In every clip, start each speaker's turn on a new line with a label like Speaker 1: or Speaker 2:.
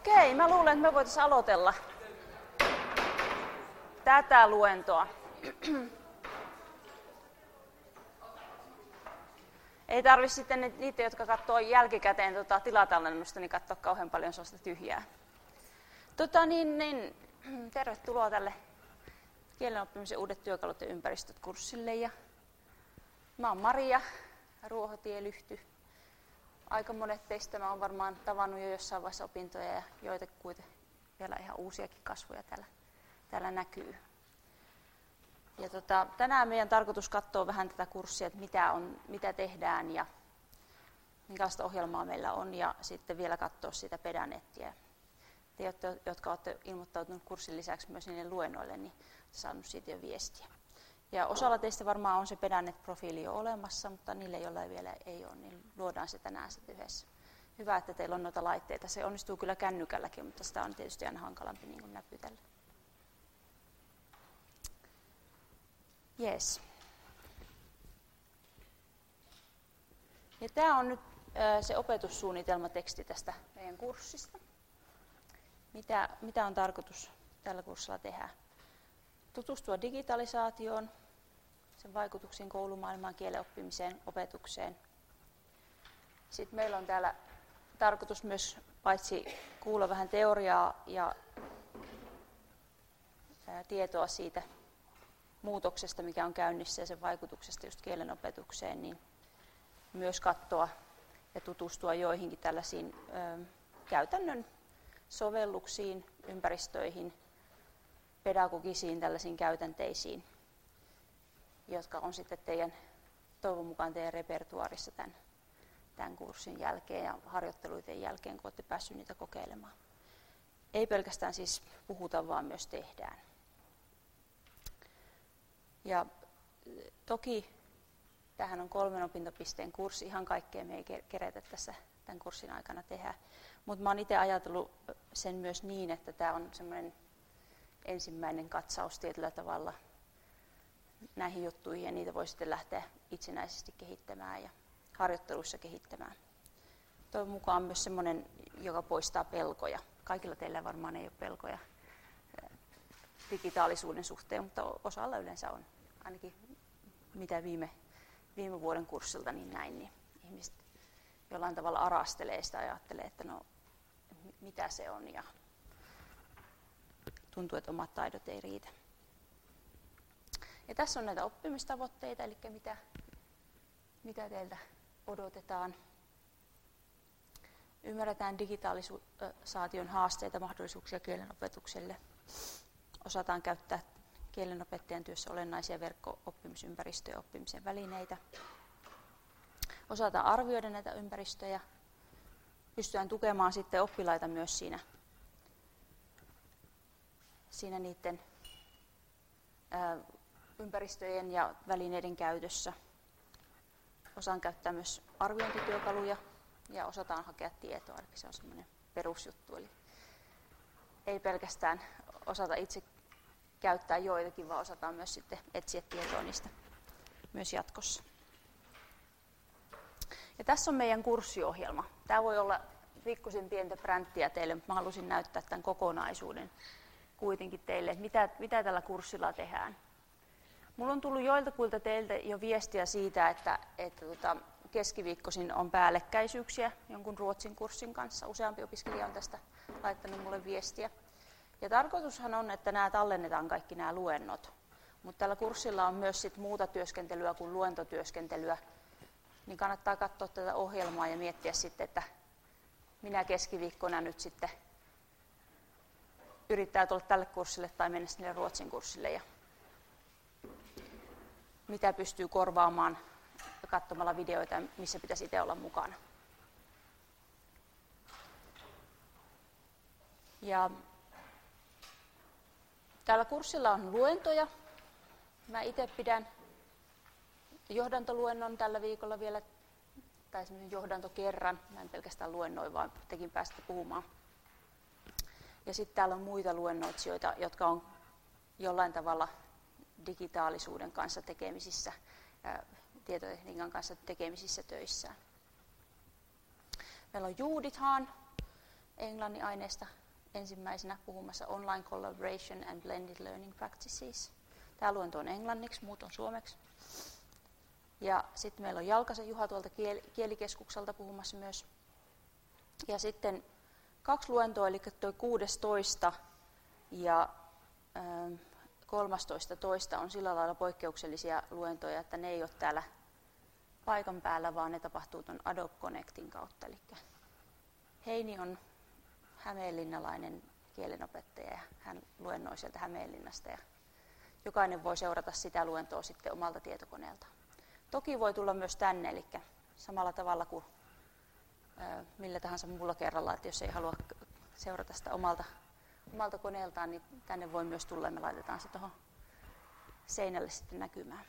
Speaker 1: Okei, mä luulen, että me voitaisiin aloitella tätä luentoa. Ei tarvitse sitten niitä, jotka katsoo jälkikäteen tilatallennusta, niin katsoa kauhean paljon sellaista tyhjää. Tervetuloa tälle kielenoppimisen uudet työkalut ja ympäristöt -kurssille. Ja mä oon Maria Ruohotie-Lyhty. Aika monet teistä mä oon varmaan tavannut jo jossain vaiheessa opintoja ja joita kuitenkin vielä ihan uusiakin kasvoja täällä näkyy. Ja tänään meidän tarkoitus katsoa vähän tätä kurssia, että mitä tehdään ja minkälaista ohjelmaa meillä on, ja sitten vielä katsoa sitä Pedanettia. Te, jotka olette ilmoittautuneet kurssin lisäksi myös niille luennoille, niin olette saanut siitä jo viestiä. Ja osalla teistä varmaan on se Pedanet-profiili jo olemassa, mutta niille, joilla vielä ei ole, niin luodaan se tänään sitten yhdessä. Hyvä, että teillä on noita laitteita. Se onnistuu kyllä kännykälläkin, mutta sitä on tietysti aina hankalampi niin kuin näpytellä. Yes. Ja tämä on nyt se opetussuunnitelmateksti tästä meidän kurssista. Mitä on tarkoitus tällä kurssilla tehdä? Tutustua digitalisaatioon, sen vaikutuksiin koulumaailmaan, kielen oppimiseen, opetukseen. Sitten meillä on täällä tarkoitus myös paitsi kuulla vähän teoriaa ja tietoa siitä muutoksesta, mikä on käynnissä, ja sen vaikutuksesta just kielen opetukseen, niin myös katsoa ja tutustua joihinkin tällaisiin käytännön sovelluksiin, ympäristöihin, pedagogisiin tällaisiin käytänteisiin, jotka on sitten toivon mukaan teidän repertuaarissa tämän kurssin jälkeen ja harjoitteluiden jälkeen, kun olette päässeet niitä kokeilemaan. Ei pelkästään siis puhuta, vaan myös tehdään. Ja toki tämähän on 3 opintopisteen kurssi, ihan kaikkea me ei keretä tässä tämän kurssin aikana tehdä. Mutta mä oon itse ajatellut sen myös niin, että tämä on semmoinen ensimmäinen katsaus tietyllä tavalla näihin juttuihin, ja niitä voi sitten lähteä itsenäisesti kehittämään ja harjoitteluissa kehittämään. Toivon mukaan myös semmoinen, joka poistaa pelkoja. Kaikilla teillä varmaan ei ole pelkoja digitaalisuuden suhteen, mutta osalla yleensä on. Ainakin mitä viime vuoden kurssilta niin näin, niin ihmiset jollain tavalla arastelee sitä ja ajattelee, että no mitä se on, ja tuntuu, että omat taidot ei riitä. Ja tässä on näitä oppimistavoitteita, eli mitä teiltä odotetaan. Ymmärretään digitalisaation haasteita, mahdollisuuksia kielenopetukselle. Osataan käyttää kielenopettajan työssä olennaisia verkko-oppimisympäristöjä ja oppimisen välineitä. Osataan arvioida näitä ympäristöjä. Pystytään tukemaan sitten oppilaita myös siinä niiden ympäristöjen ja välineiden käytössä. Osaan käyttää myös arviointityökaluja ja osataan hakea tietoa, eli se on semmoinen perusjuttu. Eli ei pelkästään osata itse käyttää joitakin, vaan osataan myös sitten etsiä tietoa niistä myös jatkossa. Ja tässä on meidän kurssiohjelma. Tämä voi olla pikkusen pientä bränttiä teille, mutta mä halusin näyttää tämän kokonaisuuden kuitenkin teille, että mitä tällä kurssilla tehdään. Mulla on tullut joiltakuilta teiltä jo viestiä siitä, että keskiviikkoisin on päällekkäisyyksiä jonkun ruotsin kurssin kanssa. Useampi opiskelija on tästä laittanut mulle viestiä. Ja tarkoitushan on, että nämä tallennetaan kaikki nämä luennot. Mutta tällä kurssilla on myös sit muuta työskentelyä kuin luentotyöskentelyä. Niin kannattaa katsoa tätä ohjelmaa ja miettiä sitten, että minä keskiviikkona nyt sitten yrittää tulla tälle kurssille tai mennä sinne ruotsin kurssille. Ja mitä pystyy korvaamaan katsomalla videoita, missä pitäisi itse olla mukana. Ja tällä kurssilla on luentoja. Mä itse pidän johdantoluennon tällä viikolla vielä, tai semmoisen johdantokerran. Mä en pelkästään luennoi, vaan tekin pääsette puhumaan. Ja sitten täällä on muita luennoitsijoita, jotka on jollain tavalla digitaalisuuden kanssa tekemisissä, tietotekniikan kanssa tekemisissä töissään. Meillä on Judith Hahn, englannin aineesta ensimmäisenä puhumassa Online Collaboration and Blended Learning Practices. Tämä luento on englanniksi, muut on suomeksi. Ja sitten meillä on Jalkasen Juha tuolta Kielikeskukselta puhumassa myös. Ja sitten 2 luentoa, eli tuo 16. ja 13.2. on sillä lailla poikkeuksellisia luentoja, että ne ei ole täällä paikan päällä, vaan ne tapahtuu tuon Adobe Connectin kautta. Eli Heini on hämeenlinnalainen kielenopettaja ja hän luennoi sieltä Hämeenlinnasta. Ja jokainen voi seurata sitä luentoa sitten omalta tietokoneeltaan. Toki voi tulla myös tänne, eli samalla tavalla kuin millä tahansa muulla kerralla, että jos ei halua seurata sitä omalta koneeltaan, niin tänne voi myös tulla ja me laitetaan se tuohon seinälle sitten näkymään.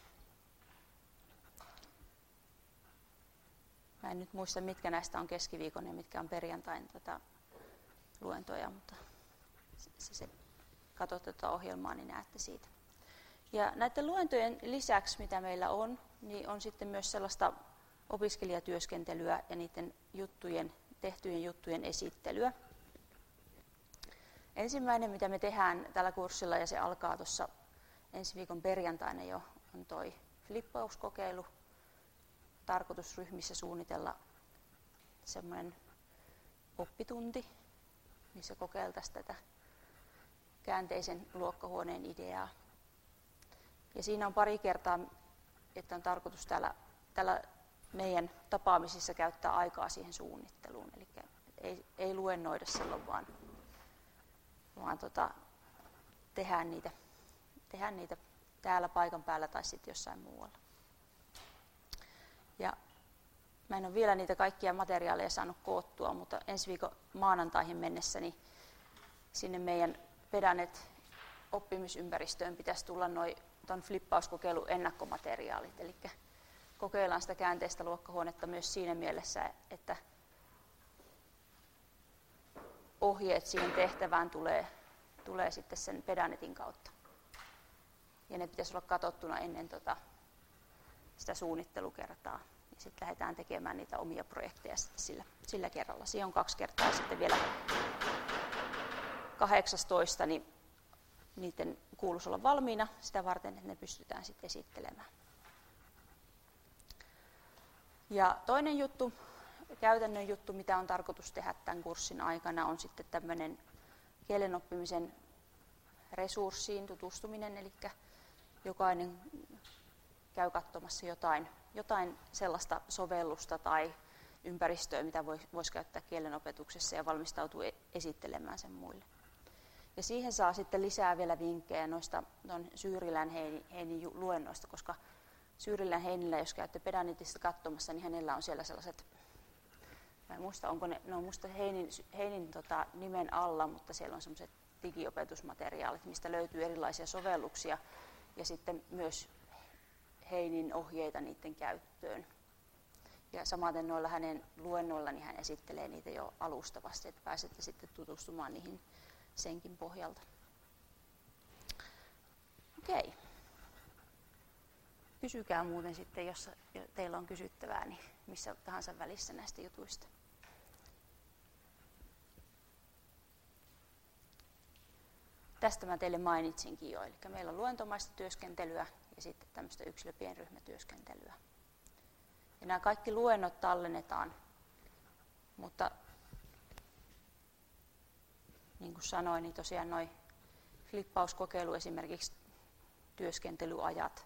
Speaker 1: Mä en nyt muista, mitkä näistä on keskiviikon ja mitkä on perjantain luentoja, mutta se katsotte tuota ohjelmaa, niin näette siitä. Ja näiden luentojen lisäksi, mitä meillä on, niin on sitten myös sellaista opiskelijatyöskentelyä ja niiden tehtyjen juttujen esittelyä. Ensimmäinen, mitä me tehdään tällä kurssilla, ja se alkaa tuossa ensi viikon perjantaina jo, on toi flippauskokeilu. Tarkoitus ryhmissä suunnitella semmoinen oppitunti, missä kokeiltaisiin tätä käänteisen luokkahuoneen ideaa. Ja siinä on pari kertaa, että on tarkoitus tällä meidän tapaamisissa käyttää aikaa siihen suunnitteluun. Eli ei luennoida silloin, vaan tehdään niitä täällä paikan päällä tai sitten jossain muualla. Ja mä en ole vielä niitä kaikkia materiaaleja saanut koottua, mutta ensi viikon maanantaihin mennessä niin sinne meidän Pedanet oppimisympäristöön pitäisi tulla tuon flippauskokeilun ennakkomateriaalit. Eli kokeillaan sitä käänteistä luokkahuonetta myös siinä mielessä, että ohjeet siihen tehtävään tulee sitten sen Pedanetin kautta. Ja ne pitäisi olla katsottuna ennen sitä suunnittelukertaa. Ja sitten lähdetään tekemään niitä omia projekteja sitten sillä kerralla. Siinä on 2 kertaa sitten vielä 18, niin niiden kuuluisi olla valmiina sitä varten, että ne pystytään sitten esittelemään. Ja toinen juttu, käytännön juttu, mitä on tarkoitus tehdä tämän kurssin aikana, on sitten tämmöinen kielen oppimisen resurssiin tutustuminen, eli jokainen käy katsomassa jotain sellaista sovellusta tai ympäristöä, mitä voisi käyttää kielenopetuksessa ja valmistautuu esittelemään sen muille. Ja siihen saa sitten lisää vielä vinkkejä noista Syyrilän Heinin luennoista, koska Syyrilän Heinillä, jos käytte Pedanetista katsomassa, niin hänellä on siellä sellaiset, mä en muista, onko ne on muista Heinin nimen alla, mutta siellä on sellaiset digiopetusmateriaalit, mistä löytyy erilaisia sovelluksia ja sitten myös Heinin ohjeita niiden käyttöön. Ja samaten noilla hänen luennoilla niin hän esittelee niitä jo alustavasti, että pääsette sitten tutustumaan niihin senkin pohjalta. Okei. Kysykää muuten sitten, jos teillä on kysyttävää, niin missä tahansa välissä näistä jutuista. Tästä mä teille mainitsinkin jo, eli meillä on luentomaista työskentelyä ja sitten tämmöistä yksilöpienryhmätyöskentelyä. Ja nämä kaikki luennot tallennetaan, mutta niin kuin sanoin, niin tosiaan noi flippauskokeilu esimerkiksi työskentelyajat,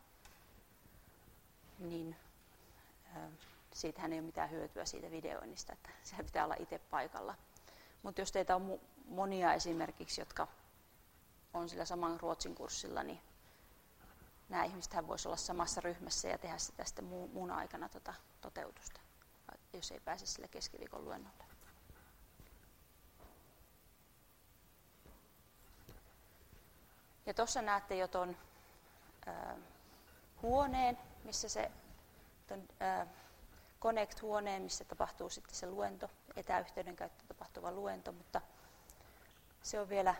Speaker 1: niin siitähän ei ole mitään hyötyä siitä videoinnista, että siellä pitää olla itse paikalla. Mutta jos teitä on monia esimerkiksi, jotka on sillä saman Ruotsin kurssilla, niin nämä ihmisethän voisivat olla samassa ryhmässä ja tehdä sitä sitten muun aikana toteutusta, jos ei pääse sille keskiviikon luennolle. Ja tuossa näette jo tuon huoneen, missä se Connect-huoneen, missä tapahtuu sitten se luento, etäyhteyden käyttö tapahtuva luento, mutta se on vielä,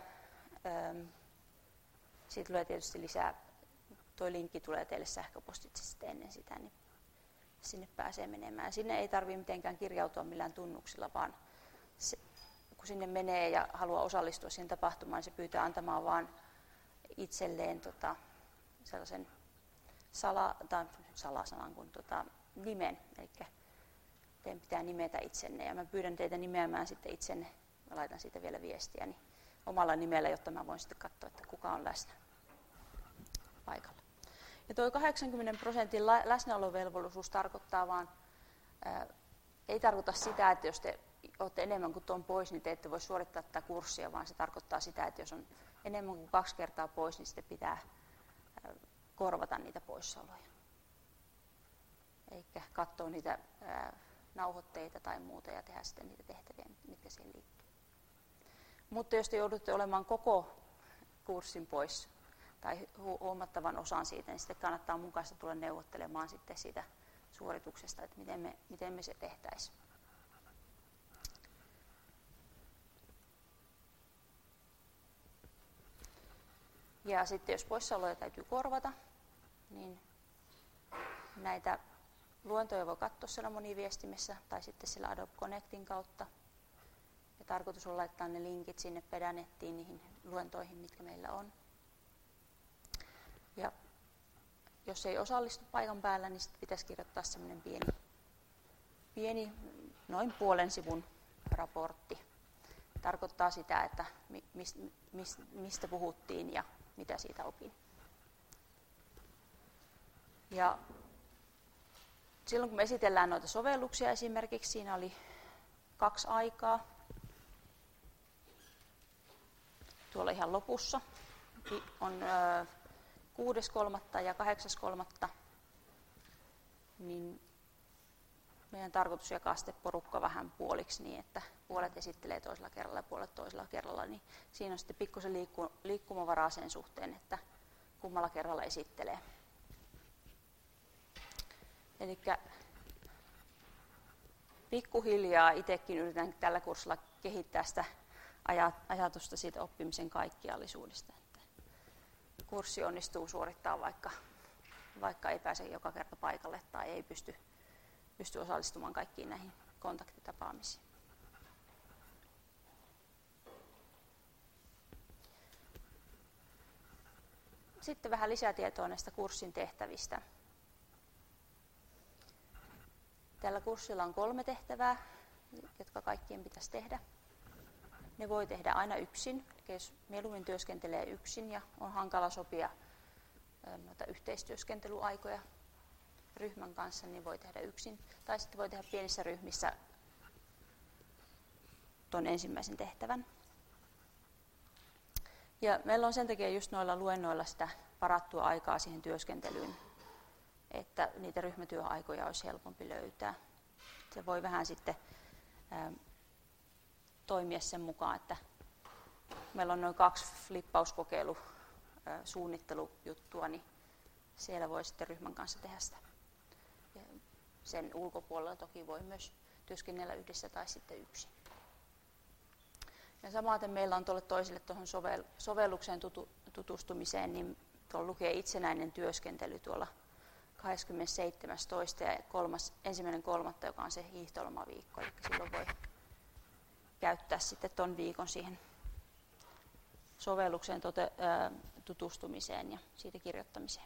Speaker 1: siitä tulee tietysti lisää, tuo linkki tulee teille sähköpostitse sitten ennen sitä, niin sinne pääsee menemään. Sinne ei tarvitse mitenkään kirjautua millään tunnuksilla, vaan kun sinne menee ja haluaa osallistua siihen tapahtumaan, se pyytää antamaan vaan itselleen sellaisen salasanan kuin nimen, eli teidän pitää nimetä itsenne, ja mä pyydän teitä nimeämään sitten itsenne, mä laitan siitä vielä viestiä niin omalla nimellä, jotta mä voin sitten katsoa, että kuka on läsnä paikalla. Ja tuo 80% läsnäolovelvollisuus tarkoittaa vaan, ei tarkoita sitä, että jos te olette enemmän kuin tuon pois, niin te ette voi suorittaa tätä kurssia, vaan se tarkoittaa sitä, että jos on enemmän kuin 2 kertaa pois, niin sitten pitää korvata niitä poissaoloja. Eikä katsoa niitä nauhoitteita tai muuta ja tehdä sitten niitä tehtäviä, mitkä siihen liittyy. Mutta jos te joudutte olemaan koko kurssin pois tai huomattavan osan siitä, niin sitten kannattaa mun kanssa tulla neuvottelemaan sitten siitä suorituksesta, että miten me se tehtäisiin. Ja sitten jos poissaoloja täytyy korvata, niin näitä luentoja voi katsoa siellä moniviestimessä tai sitten siellä Adobe Connectin kautta. Ja tarkoitus on laittaa ne linkit sinne Pedänettiin niihin luentoihin, mitkä meillä on. Ja jos ei osallistu paikan päällä, niin sitten pitäisi kirjoittaa semmoinen pieni noin puolen sivun raportti. Tarkoittaa sitä, että mistä puhuttiin ja mitä siitä opin. Ja silloin kun me esitellään noita sovelluksia esimerkiksi, siinä oli 2 aikaa. Tuolla ihan lopussa on 6.3. ja 8.3. Niin meidän tarkoitus jakaa sitten porukka vähän puoliksi niin, että puolet esittelee toisella kerralla ja puolet toisella kerralla. Niin siinä on sitten pikkusen liikkumavaraa sen suhteen, että kummalla kerralla esittelee. Eli pikkuhiljaa itsekin yritän tällä kurssilla kehittää sitä ajatusta siitä oppimisen kaikkiallisuudesta. Että kurssi onnistuu suorittaa vaikka ei pääse joka kerta paikalle tai ei pysty osallistumaan kaikkiin näihin kontaktitapaamisiin. Sitten vähän lisätietoa näistä kurssin tehtävistä. Tällä kurssilla on 3 tehtävää, jotka kaikkien pitäisi tehdä. Ne voi tehdä aina yksin, jos mieluummin työskentelee yksin ja on hankala sopia noita yhteistyöskentelyaikoja ryhmän kanssa, niin voi tehdä yksin. Tai sitten voi tehdä pienissä ryhmissä tuon ensimmäisen tehtävän. Ja meillä on sen takia just noilla luennoilla sitä varattua aikaa siihen työskentelyyn, että niitä ryhmätyöaikoja olisi helpompi löytää. Se voi vähän sitten toimia sen mukaan, että meillä on noin 2 flippauskokeilusuunnittelujuttua, niin siellä voi sitten ryhmän kanssa tehdä sitä. Ja sen ulkopuolella toki voi myös työskennellä yhdessä tai sitten yksin. Ja samaten meillä on tuolle toiselle tuohon sovellukseen tutustumiseen, niin tuolla lukee itsenäinen työskentely tuolla 27.2. ja 1.3., joka on se hiihtolomaviikko. Eli silloin voi käyttää sitten tuon viikon siihen sovellukseen tutustumiseen ja siitä kirjoittamiseen.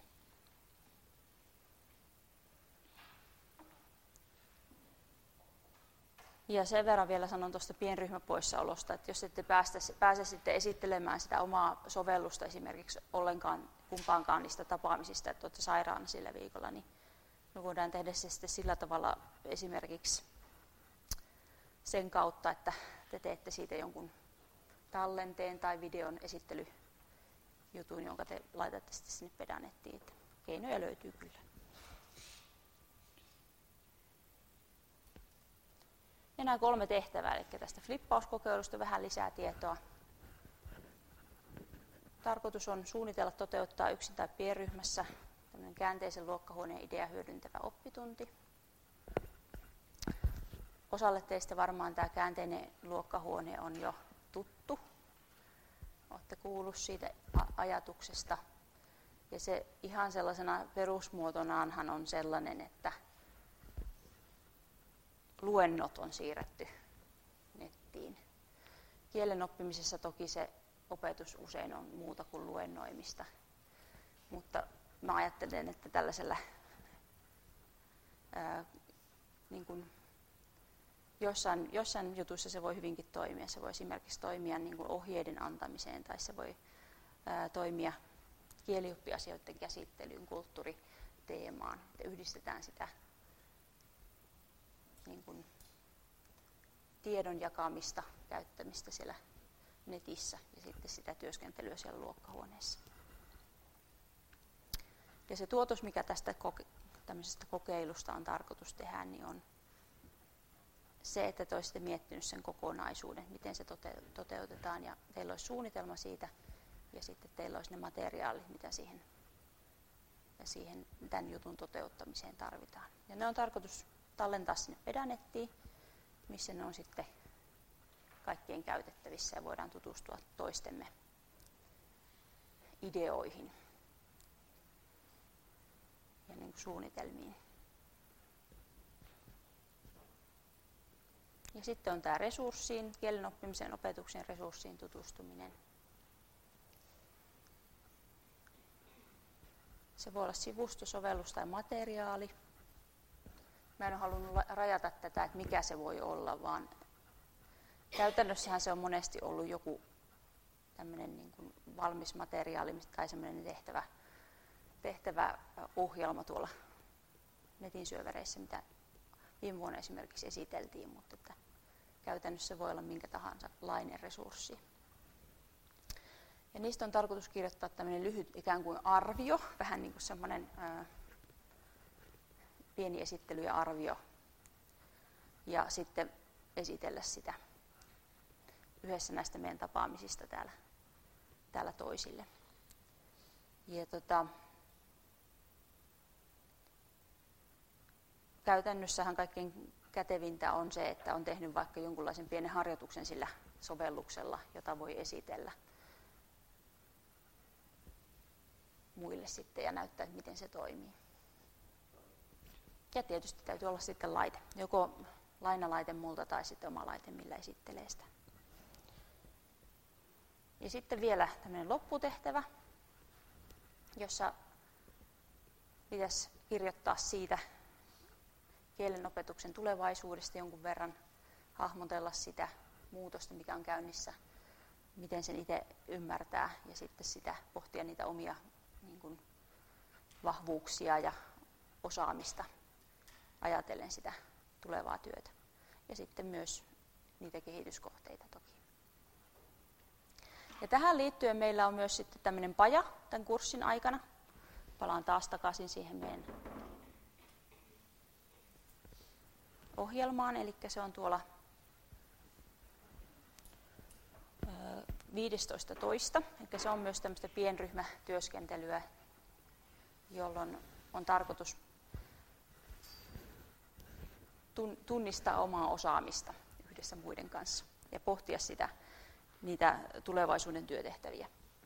Speaker 1: Ja sen verran vielä sanon tuosta pienryhmäpoissaolosta, että jos ette pääse sitten esittelemään sitä omaa sovellusta esimerkiksi ollenkaan kumpaankaan niistä tapaamisista, että olette sairaana sillä viikolla, niin me voidaan tehdä se sitten sillä tavalla esimerkiksi sen kautta, että te teette siitä jonkun tallenteen tai videon esittelyjutun, jonka te laitatte sitten sinne Pedänettiin. Keinoja löytyy kyllä. Ja nämä 3 tehtävää, eli tästä flippauskokeilusta vähän lisää tietoa. Tarkoitus on suunnitella toteuttaa yksin tai pienryhmässä tämmöinen käänteisen luokkahuoneen idea hyödyntävä oppitunti. Osalle teistä varmaan tämä käänteinen luokkahuone on jo tuttu. Olette kuullut siitä ajatuksesta. Ja se ihan sellaisena perusmuotonaanhan on sellainen, että luennot on siirretty nettiin. Kielen oppimisessa toki se opetus usein on muuta kuin luennoimista, mutta mä ajattelen, että tällaisella niin kuin jossain jutuissa se voi hyvinkin toimia. Se voi esimerkiksi toimia niin kuin ohjeiden antamiseen tai se voi toimia kielioppiasioiden käsittelyyn, kulttuuriteemaan, että yhdistetään sitä niin kuin tiedon jakamista, käyttämistä siellä netissä ja sitten sitä työskentelyä siellä luokkahuoneessa. Ja se tuotos, mikä tästä tämmöisestä kokeilusta on tarkoitus tehdä, niin on se, että te olisitte miettinyt sen kokonaisuuden, miten se toteutetaan ja teillä olisi suunnitelma siitä ja sitten teillä olisi ne materiaalit, mitä siihen tämän jutun toteuttamiseen tarvitaan. Ja ne on tarkoitus tallentaa sinne Pedanettiin, missä ne on sitten kaikkien käytettävissä ja voidaan tutustua toistemme ideoihin ja niin kuin suunnitelmiin. Ja sitten on tämä resurssiin, kielen oppimisen opetuksen resurssiin tutustuminen. Se voi olla sivusto, sovellus tai materiaali. Mä en ole halunnut rajata tätä, että mikä se voi olla, vaan käytännössähän se on monesti ollut joku tämmöinen niin kuin valmis materiaali tai semmoinen tehtävä ohjelma tuolla netin syövereissä, mitä viime vuonna esimerkiksi esiteltiin, mutta että käytännössä se voi olla minkä tahansa lainen resurssi. Ja niistä on tarkoitus kirjoittaa tämmöinen lyhyt ikään kuin arvio, vähän niin kuin semmoinen pieni esittely ja arvio, ja sitten esitellä sitä yhdessä näistä meidän tapaamisista täällä toisille. Ja käytännössähän kaikkein kätevintä on se, että on tehnyt vaikka jonkunlaisen pienen harjoituksen sillä sovelluksella, jota voi esitellä muille sitten ja näyttää, että miten se toimii. Ja tietysti täytyy olla sitten laite, joko lainalaite multa tai sitten oma laite, millä esittelee sitä. Ja sitten vielä tämmöinen lopputehtävä, jossa pitäisi kirjoittaa siitä kielenopetuksen tulevaisuudesta jonkun verran, hahmotella sitä muutosta, mikä on käynnissä, miten sen itse ymmärtää ja sitten sitä pohtia niitä omia niin kuin, vahvuuksia ja osaamista ajatellen sitä tulevaa työtä. Ja sitten myös niitä kehityskohteita toki. Ja tähän liittyen meillä on myös sitten tämmöinen paja tämän kurssin aikana. Palaan taas takaisin siihen meidän ohjelmaan, eli se on tuolla 15.2. Eli se on myös tämmöistä pienryhmätyöskentelyä, jolloin on tarkoitus tunnistaa omaa osaamista yhdessä muiden kanssa ja pohtia niitä tulevaisuuden työtehtäviä.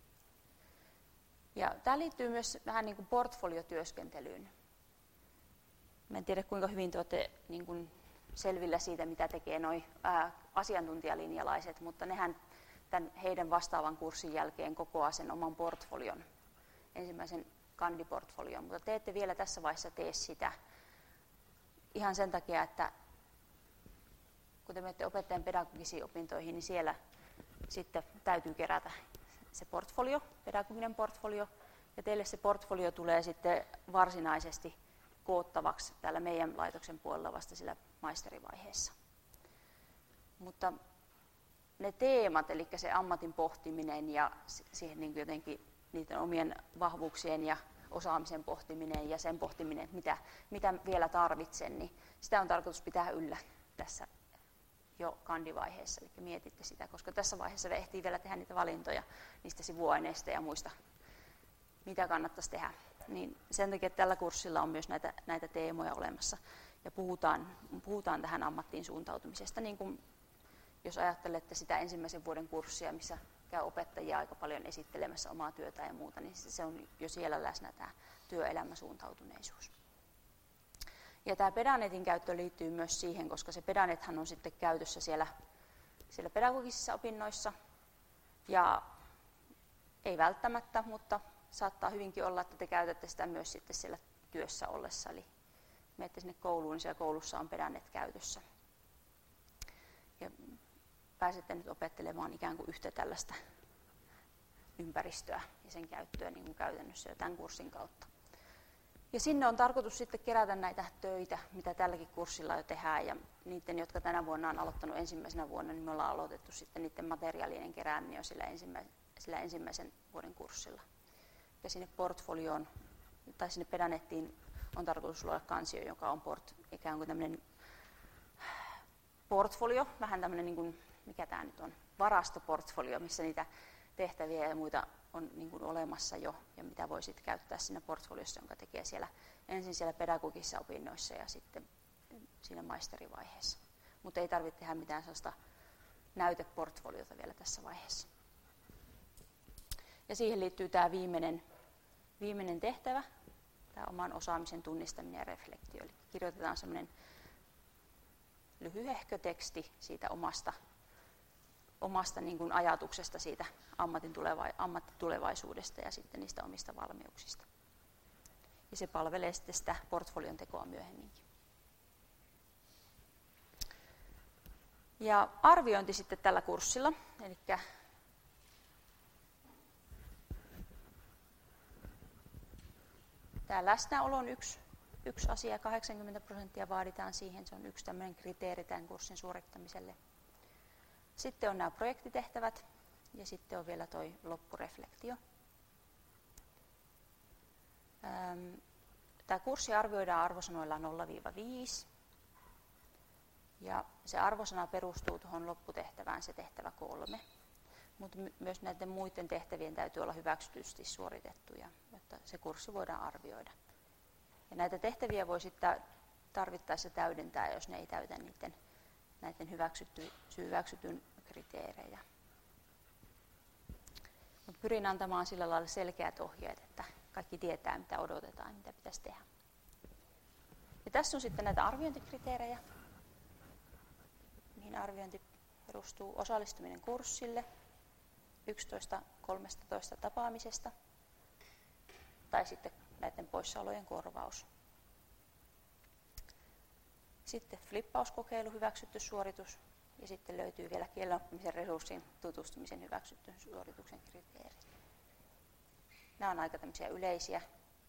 Speaker 1: Ja tämä liittyy myös vähän niin kuin portfoliotyöskentelyyn. Mä en tiedä, kuinka hyvin te olette niin kuin selvillä siitä, mitä tekee nuo asiantuntijalinjalaiset, mutta nehän heidän vastaavan kurssin jälkeen kokoaa sen oman portfolion, ensimmäisen kandiportfolion, mutta te ette vielä tässä vaiheessa tee sitä ihan sen takia, että kun te menette opettajan pedagogisiin opintoihin, niin siellä sitten täytyy kerätä se portfolio, pedagoginen portfolio, ja teille se portfolio tulee sitten varsinaisesti koottavaksi täällä meidän laitoksen puolella vasta sillä maisterivaiheessa. Mutta ne teemat, eli se ammatin pohtiminen ja siihen niin jotenkin niiden omien vahvuuksien ja osaamisen pohtiminen ja sen pohtiminen, mitä vielä tarvitsen, niin sitä on tarkoitus pitää yllä tässä jo kandivaiheessa, eli mietitte sitä, koska tässä vaiheessa ehtii vielä tehdä niitä valintoja niistä sivuaineista ja muista, mitä kannattaisi tehdä. Niin sen takia tällä kurssilla on myös näitä teemoja olemassa ja puhutaan tähän ammattiin suuntautumisesta, niin kuin jos ajattelette sitä ensimmäisen vuoden kurssia, missä käy opettajia aika paljon esittelemässä omaa työtä ja muuta, niin se on jo siellä läsnä tämä työelämäsuuntautuneisuus. Ja tämä Pedanetin käyttö liittyy myös siihen, koska se Pedanethan on sitten käytössä siellä siellä pedagogisissa opinnoissa. Ja ei välttämättä, mutta saattaa hyvinkin olla, että te käytätte sitä myös sitten siellä työssä ollessa. Eli menette sinne kouluun, niin siellä koulussa on pedännet käytössä. Ja pääsette nyt opettelemaan ikään kuin yhtä tällaista ympäristöä ja sen käyttöä niin kuin käytännössä jo tämän kurssin kautta. Ja sinne on tarkoitus sitten kerätä näitä töitä, mitä tälläkin kurssilla jo tehdään. Ja niiden, jotka tänä vuonna on aloittanut ensimmäisenä vuonna, niin me ollaan aloitettu sitten niiden materiaalien kerääminen jo sillä ensimmäisen vuoden kurssilla. Ja sinne portfolioon, tai sinne pedänettiin on tarkoitus luoda kansio, joka on ikään kuin tämmöinen portfolio, vähän tämmöinen, niin kuin, mikä tämä nyt on, varastoportfolio, missä niitä tehtäviä ja muita on niin kuin olemassa jo, ja mitä voi sitten käyttää siinä portfoliossa, jonka tekee ensin siellä pedagogisissa opinnoissa ja sitten siinä maisterivaiheessa. Mutta ei tarvitse tehdä mitään sellaista näyteportfoliota vielä tässä vaiheessa. Ja siihen liittyy tämä viimeinen tehtävä, tämä oman osaamisen tunnistaminen ja reflektio. Eli kirjoitetaan semmoinen lyhyehkö teksti siitä omasta niin kuin ajatuksesta siitä ammattitulevaisuudesta ja sitten niistä omista valmiuksista. Ja se palvelee sitten sitä portfolion tekoa myöhemminkin. Ja arviointi sitten tällä kurssilla, eli tämä läsnäolo on yksi asia, 80% vaaditaan siihen, se on yksi tämmöinen kriteeri tämän kurssin suorittamiselle. Sitten on nämä projektitehtävät ja sitten on vielä tuo loppureflektio. Tämä kurssi arvioidaan arvosanoilla 0-5 ja se arvosana perustuu tuohon lopputehtävään, se tehtävä 3. Mutta myös näiden muiden tehtävien täytyy olla hyväksytysti suoritettuja, jotta se kurssi voidaan arvioida. Ja näitä tehtäviä voi sitten tarvittaessa täydentää, jos ne ei täytä näiden hyväksytyn kriteerejä. Mut pyrin antamaan sillä lailla selkeät ohjeet, että kaikki tietää, mitä odotetaan ja mitä pitäisi tehdä. Ja tässä on sitten näitä arviointikriteerejä, mihin arviointi perustuu: osallistuminen kurssille, 11-13 tapaamisesta tai sitten näiden poissaolojen korvaus. Sitten flippauskokeilu, hyväksytty suoritus, ja sitten löytyy vielä kielenoppimisen resurssin tutustumisen hyväksytty suorituksen kriteerit. Nämä on aika tämmöisiä yleisiä.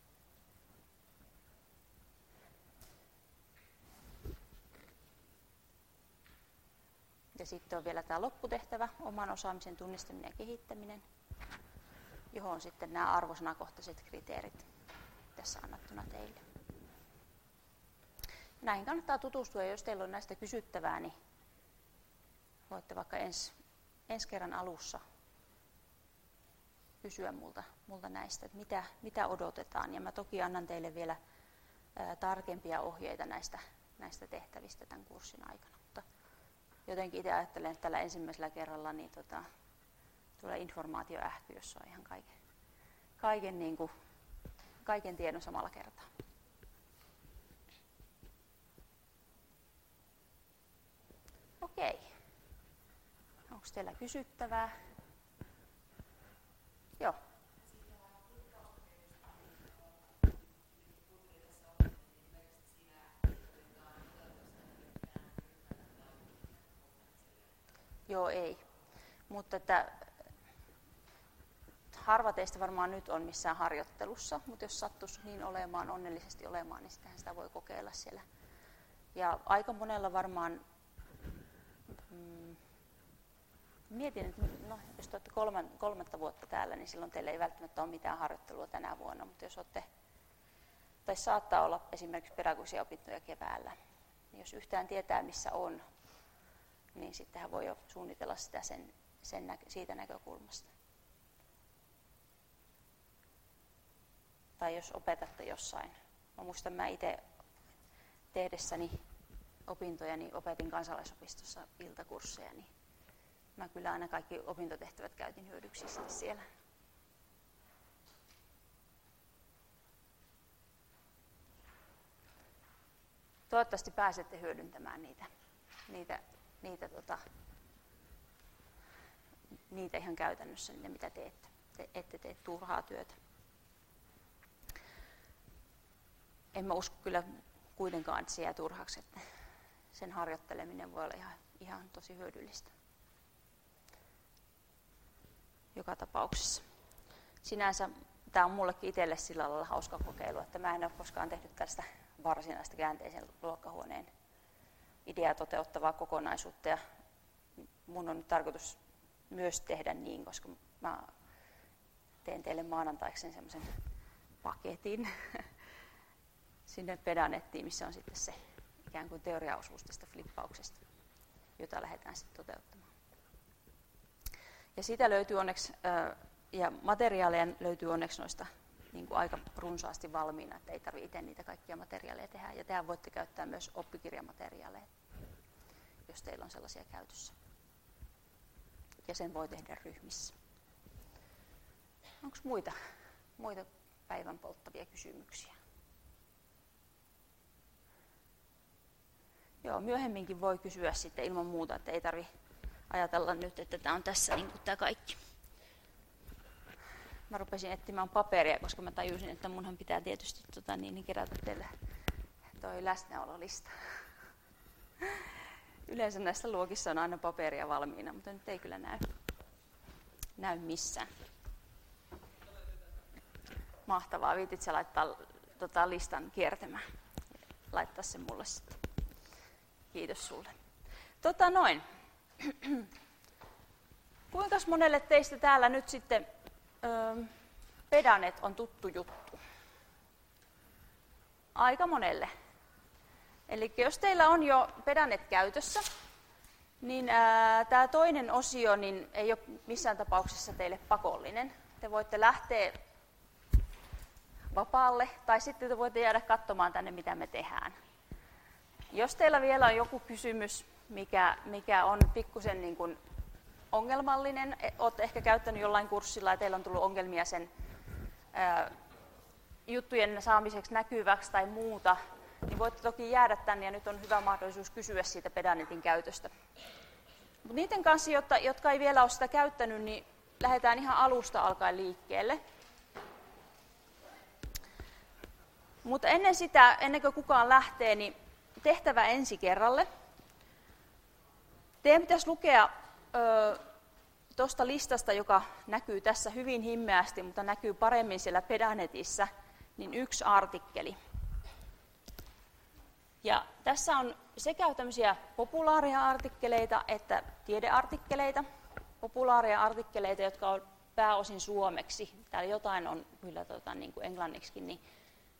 Speaker 1: Ja sitten on vielä tämä lopputehtävä, oman osaamisen tunnistaminen ja kehittäminen, johon sitten nämä arvosanakohtaiset kriteerit tässä annettuna teille. Näihin kannattaa tutustua, ja jos teillä on näistä kysyttävää, niin voitte vaikka ensi kerran alussa kysyä multa näistä, että mitä odotetaan. Ja mä toki annan teille vielä tarkempia ohjeita näistä tehtävistä tämän kurssin aikana. Mutta jotenkin itse ajattelen, että tällä ensimmäisellä kerralla niin tulee informaatioähky, jossa on ihan kaiken tiedon samalla kertaa. Okei. Onko teillä kysyttävää? Joo. Joo, ei. Mutta että harva teistä varmaan nyt on missään harjoittelussa, mutta jos sattuisi niin onnellisesti olemaan, niin sitä voi kokeilla siellä. Ja aika monella varmaan, mietin, että jos olette kolmatta vuotta täällä, niin silloin teillä ei välttämättä ole mitään harjoittelua tänä vuonna, mutta jos tai saattaa olla esimerkiksi pedagogisia opintoja keväällä, niin jos yhtään tietää missä on, niin sittenhän voi jo suunnitella sitä siitä näkökulmasta. Tai jos opetatte jossain. Mä muistan, mä itse tehdessäni opintoja, niin opetin kansalaisopistossa iltakursseja, niin mä kyllä aina kaikki opintotehtävät käytin hyödyksi siellä. Toivottavasti pääsette hyödyntämään niitä niitä ihan käytännössä, ne mitä teette. Te ette tee turhaa työtä. En mä usko kyllä kuitenkaan, että se jää turhaksi, että sen harjoitteleminen voi olla ihan tosi hyödyllistä. Joka tapauksessa. Sinänsä tämä on mullekin itselle sillä lailla hauska kokeilu, että mä en ole koskaan tehnyt tästä varsinaista käänteisen luokkahuoneen ideaa toteuttavaa kokonaisuutta. Ja mun on nyt tarkoitus myös tehdä niin, koska mä teen teille maanantaiksi semmoisen paketin sinne Pedanettiin, missä on sitten se ikään kuin teoriaosuus tästä flippauksesta, jota lähdetään sitten toteuttamaan. Ja siitä löytyy onneksi, ja materiaaleja löytyy onneksi noista niin kuin aika runsaasti valmiina, että ei tarvitse itse niitä kaikkia materiaaleja tehdä. Ja tehän voitte käyttää myös oppikirjamateriaaleja, jos teillä on sellaisia käytössä. Ja sen voi tehdä ryhmissä. Onko muita päivän polttavia kysymyksiä? Joo, myöhemminkin voi kysyä sitten ilman muuta, että ei tarvitse ajatella nyt, että tämä on tässä niin kuin tämä kaikki. Mä rupesin etsimään paperia, koska mä tajusin, että munhan pitää tietysti kerätä teille toi läsnäololista. Yleensä näissä luokissa on aina paperia valmiina, mutta nyt ei kyllä näy missään. Mahtavaa, viitit sä laittaa listan kiertämään. Laittaa sen mulle sitten. Kiitos sulle. Kuinka monelle teistä täällä nyt sitten Pedanet on tuttu juttu? Aika monelle. Eli jos teillä on jo Pedanet käytössä, niin tämä toinen osio niin ei ole missään tapauksessa teille pakollinen. Te voitte lähteä vapaalle tai sitten te voitte jäädä katsomaan tänne, mitä me tehdään. Jos teillä vielä on joku kysymys, mikä on pikkusen niin kuin ongelmallinen, olette ehkä käyttänyt jollain kurssilla ja teillä on tullut ongelmia sen juttujen saamiseksi näkyväksi tai muuta, niin voitte toki jäädä tänne ja nyt on hyvä mahdollisuus kysyä siitä Pedanetin käytöstä. Mutta niiden kanssa, jotka ei vielä ole sitä käyttänyt, niin lähdetään ihan alusta alkaen liikkeelle. Mutta ennen kuin kukaan lähtee, niin tehtävä ensi kerralle. Teidän pitäisi lukea tuosta listasta, joka näkyy tässä hyvin himmeästi, mutta näkyy paremmin siellä Pedanetissä, niin yksi artikkeli. Ja tässä on sekä tämmöisiä populaaria artikkeleita että tiedeartikkeleita. Populaaria artikkeleita, jotka on pääosin suomeksi. Täällä jotain on kyllä niin kuin englanniksikin, niin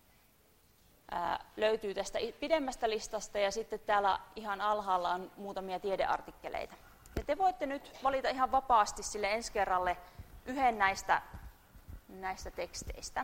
Speaker 1: löytyy tästä pidemmästä listasta ja sitten täällä ihan alhaalla on muutamia tiedeartikkeleita. Ja te voitte nyt valita ihan vapaasti sille ensi kerralle yhden näistä teksteistä.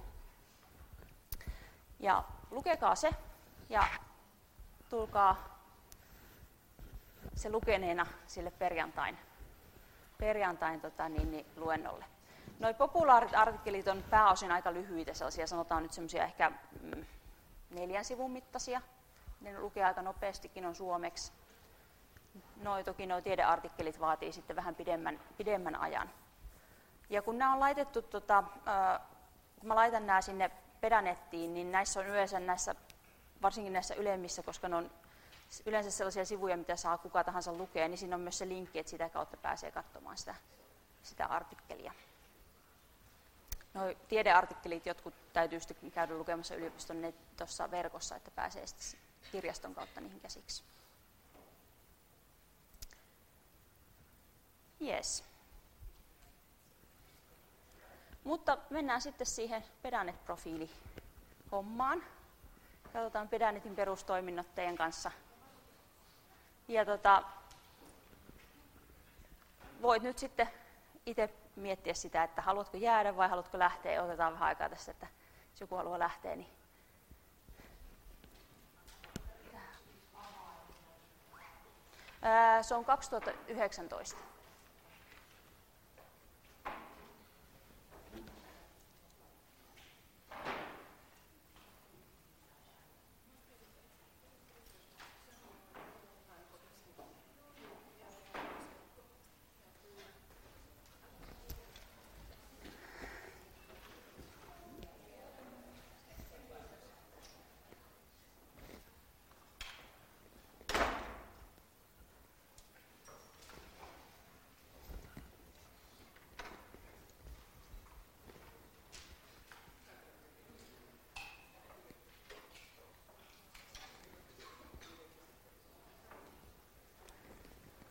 Speaker 1: Ja lukekaa se ja tulkaa se lukeneena sille perjantain luennolle. Noi populaarit artikkelit on pääosin aika lyhyitä, sellaisia sanotaan nyt semmoisia ehkä 4 sivun mittaisia. Ne lukee aika nopeastikin, on suomeksi. Toki nuo tiedeartikkelit vaatii sitten vähän pidemmän ajan. Ja kun nämä on laitettu, kun mä laitan nämä sinne Pedanettiin, niin näissä on yleensä varsinkin näissä ylemmissä, koska ne on yleensä sellaisia sivuja, mitä saa kuka tahansa lukea, niin siinä on myös se linkki, että sitä kautta pääsee katsomaan sitä artikkelia. Nuo tiedeartikkelit, jotkut täytyy sitten käydä lukemassa yliopiston tuossa verkossa, että pääsee sitten kirjaston kautta niihin käsiksi. Yes. Mutta mennään sitten siihen Pedanet-profiili-hommaan. Katsotaan Pedanetin perustoiminnot teidän kanssa. Ja voit nyt sitten itse miettiä sitä, että haluatko jäädä vai haluatko lähteä. Otetaan vähän aikaa tässä, että jos joku haluaa lähteä, niin se on 2019.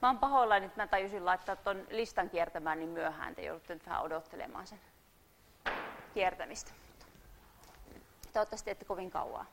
Speaker 1: Mä oon pahoillani, että mä tajusin laittaa ton listan kiertämään niin myöhään, te joudutte nyt vähän odottelemaan sen kiertämistä. Toivottavasti ette kovin kauaa.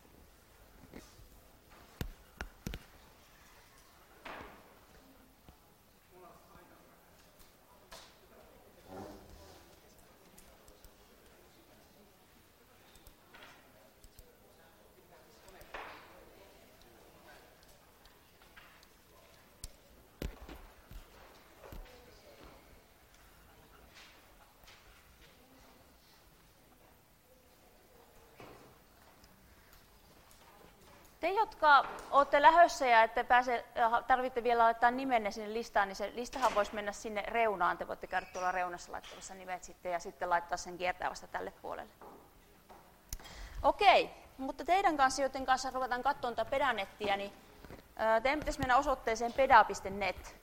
Speaker 1: Te, jotka olette lähdössä ja ette tarvitse vielä laittaa nimenne sinne listaan, niin se listahan voisi mennä sinne reunaan. Te voitte käydä tuolla reunassa laittamassa nimet sitten ja sitten laittaa sen kiertää vasta tälle puolelle. Okei, mutta teidän kanssa, joiden kanssa ruvetaan katsomaan tätä pedanettiä, niin teidän pitäisi mennä osoitteeseen peda.net.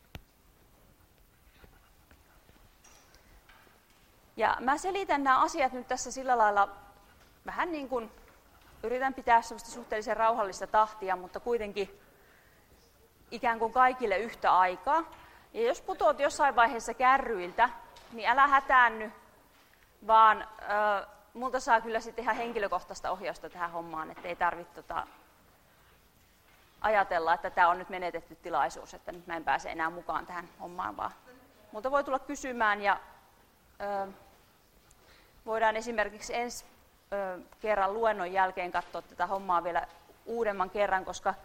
Speaker 1: Ja mä selitän nämä asiat nyt tässä sillä lailla vähän niin kuin yritän pitää sellaista suhteellisen rauhallista tahtia, mutta kuitenkin ikään kuin kaikille yhtä aikaa. Ja jos putoat jossain vaiheessa kärryiltä, niin älä hätäänny, vaan multa saa kyllä sitten ihan henkilökohtaista ohjausta tähän hommaan, että ei tarvitse ajatella, että tämä on nyt menetetty tilaisuus, että nyt mä en pääse enää mukaan tähän hommaan, vaan multa voi tulla kysymään ja voidaan esimerkiksi ensi kerran luennon jälkeen katsoa tätä hommaa vielä uudemman kerran, koska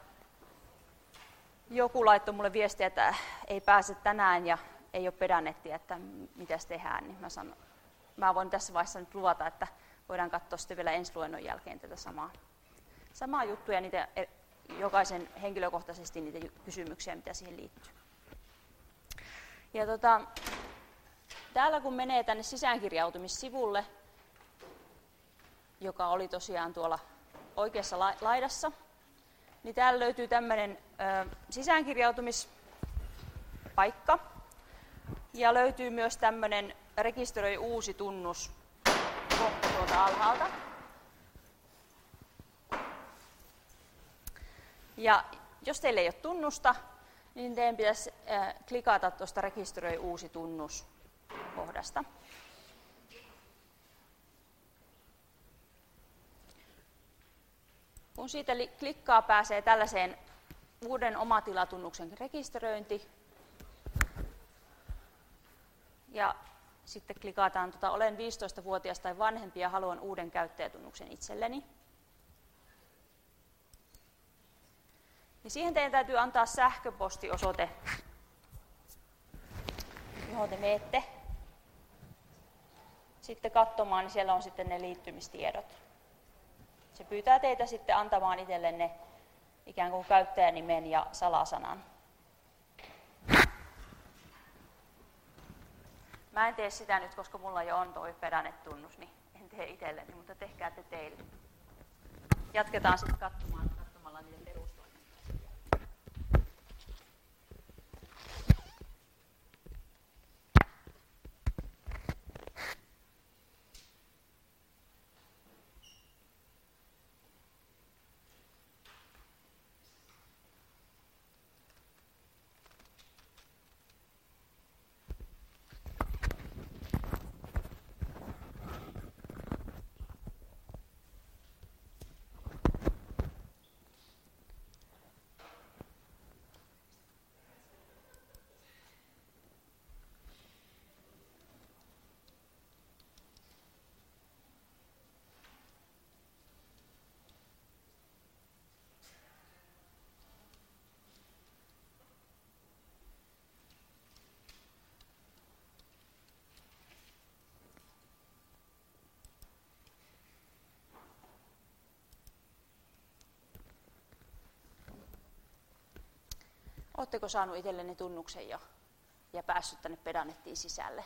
Speaker 1: joku laittoi mulle viestiä, että ei pääse tänään ja ei ole pedannettiä, että mitäs tehdään, niin mä voin tässä vaiheessa nyt luvata, että voidaan katsoa sitten vielä ensi luennon jälkeen tätä samaa juttua ja niitä, jokaisen henkilökohtaisesti niitä kysymyksiä, mitä siihen liittyy. Ja täällä kun menee tänne sisäänkirjautumissivulle, joka oli tosiaan tuolla oikeassa laidassa, niin täällä löytyy tämmöinen sisäänkirjautumispaikka ja löytyy myös tämmöinen rekisteröi uusi tunnus kohta tuolta alhaalta. Ja jos teillä ei ole tunnusta, niin teidän pitäisi klikata tuosta rekisteröi uusi tunnus kohdasta. Kun siitä klikkaa, pääsee tällaiseen uuden omatilatunnuksen rekisteröinti. Ja sitten klikataan, olen 15-vuotias tai vanhempi ja haluan uuden käyttäjätunnuksen itselleni. Ja siihen teidän täytyy antaa sähköpostiosoite, johon te menette sitten katsomaan, niin siellä on sitten ne liittymistiedot. Se pyytää teitä sitten antamaan itsellenne ikään kuin käyttäjänimen ja salasanan. Mä en tee sitä nyt, koska mulla jo on tuo pedannetunnus, niin en tee itselleni, mutta tehkää te teille. Jatketaan sitten katsomalla niitä perustoimintoja. Oletteko saanut itsellenne tunnuksen jo ja päässyt tänne pedannettiin sisälle?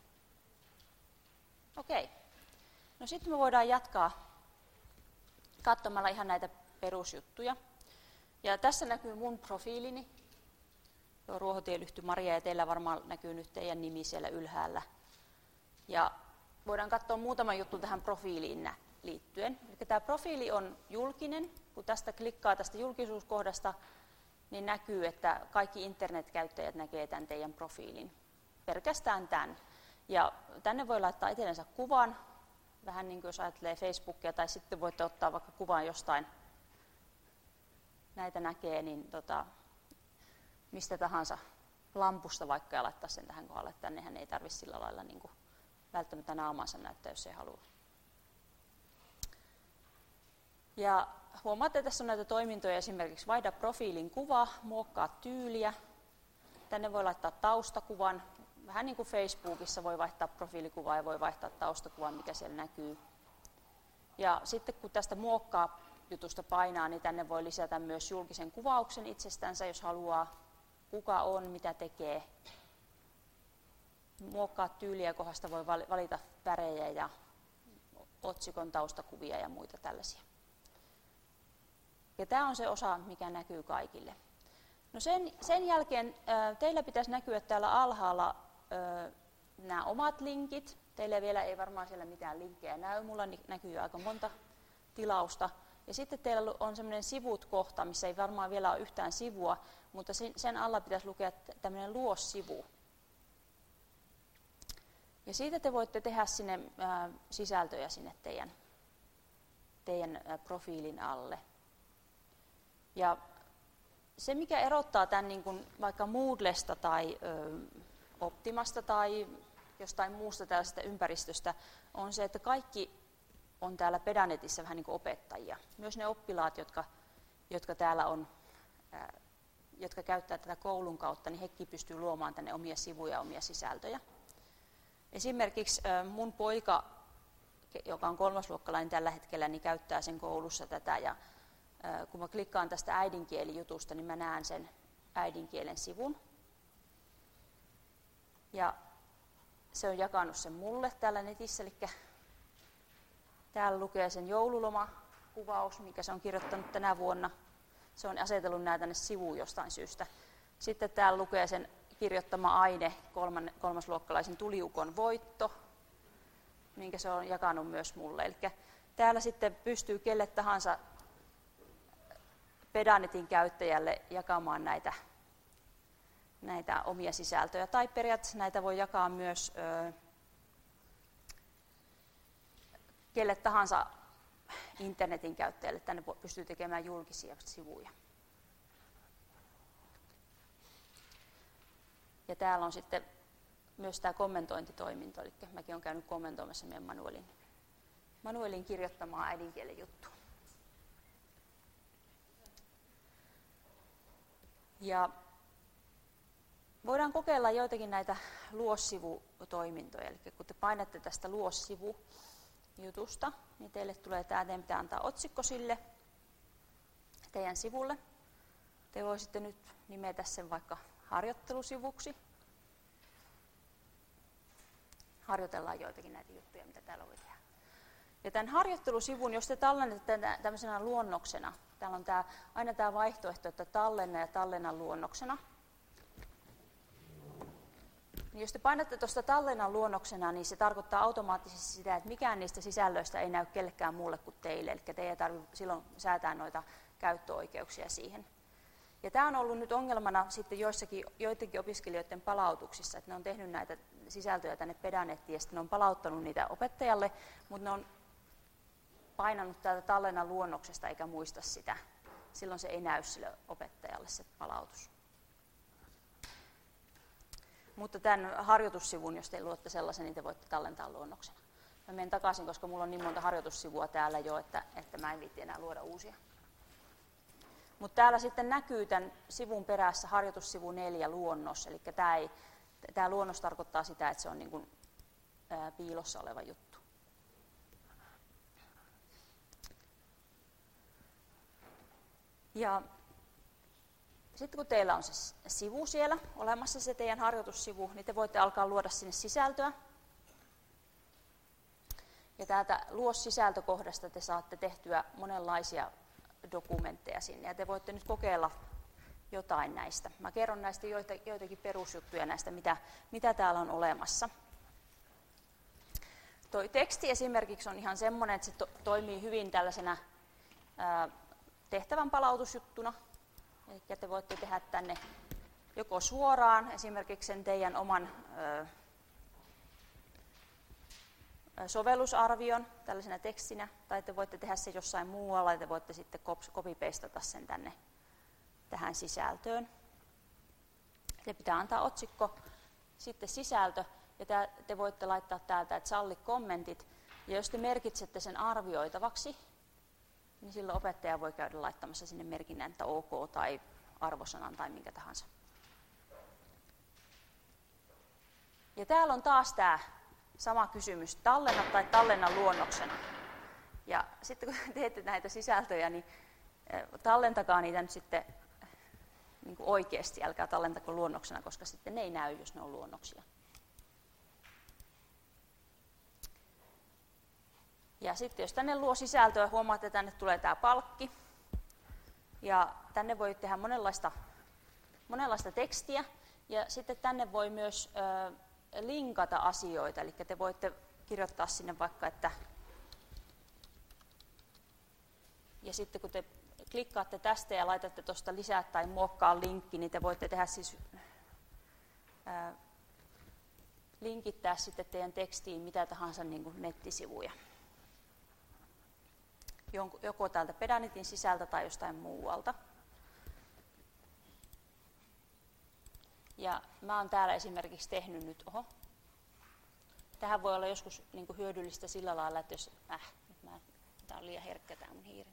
Speaker 1: Okei. No sitten me voidaan jatkaa katsomalla ihan näitä perusjuttuja. Ja tässä näkyy mun profiilini. Tuo Ruohotielyhty Maria ja teillä varmaan näkyy nyt teidän nimi siellä ylhäällä. Ja voidaan katsoa muutama juttu tähän profiiliin liittyen. Eli tämä profiili on julkinen. Kun tästä klikkaa tästä julkisuuskohdasta, niin näkyy, että kaikki internetkäyttäjät näkee tämän teidän profiilin. Pelkästään tämän. Ja tänne voi laittaa itsellensä kuvan, vähän niin kuin jos ajattelee Facebookia, tai sitten voitte ottaa vaikka kuvan jostain, näitä näkee, niin mistä tahansa lampusta vaikka ja laittaa sen tähän kohdalle. Tännehän ei tarvitse sillä lailla niin kuin välttämättä naamansa näyttää, jos ei halua. Ja huomaatte, että tässä on näitä toimintoja, esimerkiksi vaihda profiilin kuva, muokkaa tyyliä. Tänne voi laittaa taustakuvan. Vähän niin kuin Facebookissa voi vaihtaa profiilikuvaa ja voi vaihtaa taustakuvan, mikä siellä näkyy. Ja sitten kun tästä muokkaa jutusta painaa, niin tänne voi lisätä myös julkisen kuvauksen itsestänsä, jos haluaa, kuka on, mitä tekee. Muokkaa tyyliä, kohdasta voi valita värejä ja otsikon taustakuvia ja muita tällaisia. Ja tämä on se osa, mikä näkyy kaikille. No sen jälkeen teillä pitäisi näkyä täällä alhaalla nämä omat linkit. Teillä vielä ei varmaan siellä mitään linkkejä näy. Mulla näkyy jo aika monta tilausta. Ja sitten teillä on semmoinen sivut-kohta, missä ei varmaan vielä ole yhtään sivua, mutta sen alla pitäisi lukea tämmöinen luo-sivu. Ja siitä te voitte tehdä sinne sisältöjä sinne teidän profiilin alle. Ja se, mikä erottaa tämän niin kuin vaikka Moodlesta tai Optimasta tai jostain muusta tällaisesta ympäristöstä, on se, että kaikki on täällä Pedanetissa vähän niin kuin opettajia. Myös ne oppilaat, jotka täällä on, jotka käyttää tätä koulun kautta, niin hekin pystyy luomaan tänne omia sivuja ja omia sisältöjä. Esimerkiksi mun poika, joka on 3-luokkalainen tällä hetkellä, niin käyttää sen koulussa tätä. Ja kun mä klikkaan tästä äidinkielijutusta, niin mä näen sen äidinkielen sivun. Ja se on jakanut sen mulle täällä netissä, eli täällä lukee sen joululomakuvaus, mikä se on kirjoittanut tänä vuonna. Se on asetellut nämä tänne sivuun jostain syystä. Sitten täällä lukee sen kirjoittama aine, 3-luokkalaisen tuliukon voitto, minkä se on jakanut myös mulle. Eli täällä sitten pystyy kelle tahansa Pedanetin käyttäjälle jakamaan näitä omia sisältöjä. Tai periaatteessa näitä voi jakaa myös kelle tahansa internetin käyttäjälle. Tänne pystyy tekemään julkisia sivuja. Ja täällä on sitten myös tämä kommentointitoiminto, eli mäkin olen käynyt kommentoimassa meidän Manuelin kirjoittamaa äidinkielen juttua. Ja voidaan kokeilla joitakin näitä luossivutoimintoja, eli kun te painatte tästä luossivujutusta, niin teille tulee tämä, teidän pitää antaa otsikko sille teidän sivulle. Te voisitte nyt nimetä sen vaikka harjoittelusivuksi. Harjoitellaan joitakin näitä juttuja, mitä täällä voi tehdä. Ja tämän harjoittelusivun, jos te tallennette tämmöisenä luonnoksena, täällä on aina tämä vaihtoehto, että tallenna ja tallenna luonnoksena. Niin jos te painatte tuosta tallennan luonnoksena, niin se tarkoittaa automaattisesti sitä, että mikään niistä sisällöistä ei näy kellekään muulle kuin teille. Eli teidän ei tarvitse silloin säätää noita käyttöoikeuksia siihen. Ja tämä on ollut nyt ongelmana sitten joidenkin opiskelijoiden palautuksissa, että ne on tehnyt näitä sisältöjä tänne Pedanettiin ja sitten ne on palauttanut niitä opettajalle, mutta ne on painanut täältä tallennan luonnoksesta eikä muista sitä. Silloin se ei näy sille opettajalle se palautus. Mutta tämän harjoitussivun, jos te luotte sellaisen, niin te voitte tallentaa luonnoksena. Mä menen takaisin, koska mulla on niin monta harjoitussivua täällä jo, että mä en viitti enää luoda uusia. Mutta täällä sitten näkyy tämän sivun perässä harjoitussivu 4 luonnos, eli tämä luonnos tarkoittaa sitä, että se on niin kuin piilossa oleva juttu. Ja sitten kun teillä on se sivu siellä olemassa, se teidän harjoitussivu, niin te voitte alkaa luoda sinne sisältöä. Ja täältä luo sisältökohdasta te saatte tehtyä monenlaisia dokumentteja sinne, ja te voitte nyt kokeilla jotain näistä. Mä kerron näistä joitakin perusjuttuja näistä, mitä täällä on olemassa. Toi teksti esimerkiksi on ihan semmoinen, että se toimii hyvin tällaisena tehtävän palautusjuttuna. Eli te voitte tehdä tänne joko suoraan esimerkiksi sen teidän oman sovellusarvion tällaisena tekstinä, tai te voitte tehdä se jossain muualla, ja te voitte sitten copy-pastata sen tänne tähän sisältöön. Te pitää antaa otsikko, sitten sisältö, ja te voitte laittaa täältä, että salli kommentit, ja jos te merkitsette sen arvioitavaksi, niin silloin opettaja voi käydä laittamassa sinne merkinnän, että OK tai arvosanan tai minkä tahansa. Ja täällä on taas tämä sama kysymys, tallenna tai tallenna luonnoksena. Ja sitten kun teette näitä sisältöjä, niin tallentakaa niitä nyt sitten niin kuin oikeasti, älkää tallentako luonnoksena, koska sitten ne ei näy, jos ne on luonnoksia. Ja sitten jos tänne luo sisältöä, huomaatte, että tänne tulee tämä palkki. Ja tänne voi tehdä monenlaista tekstiä. Ja sitten tänne voi myös linkata asioita. Eli te voitte kirjoittaa sinne vaikka, että... Ja sitten kun te klikkaatte tästä ja laitatte tuosta lisää tai muokkaa linkki, niin te voitte tehdä siis... linkittää sitten teidän tekstiin mitä tahansa niin kuin nettisivuja. Joko täältä Pedanetin sisältä tai jostain muualta. Ja mä oon täällä esimerkiksi tehnyt nyt, tähän voi olla joskus niin kuin hyödyllistä sillä lailla, että jos, tää on liian herkkä tää mun hiiri.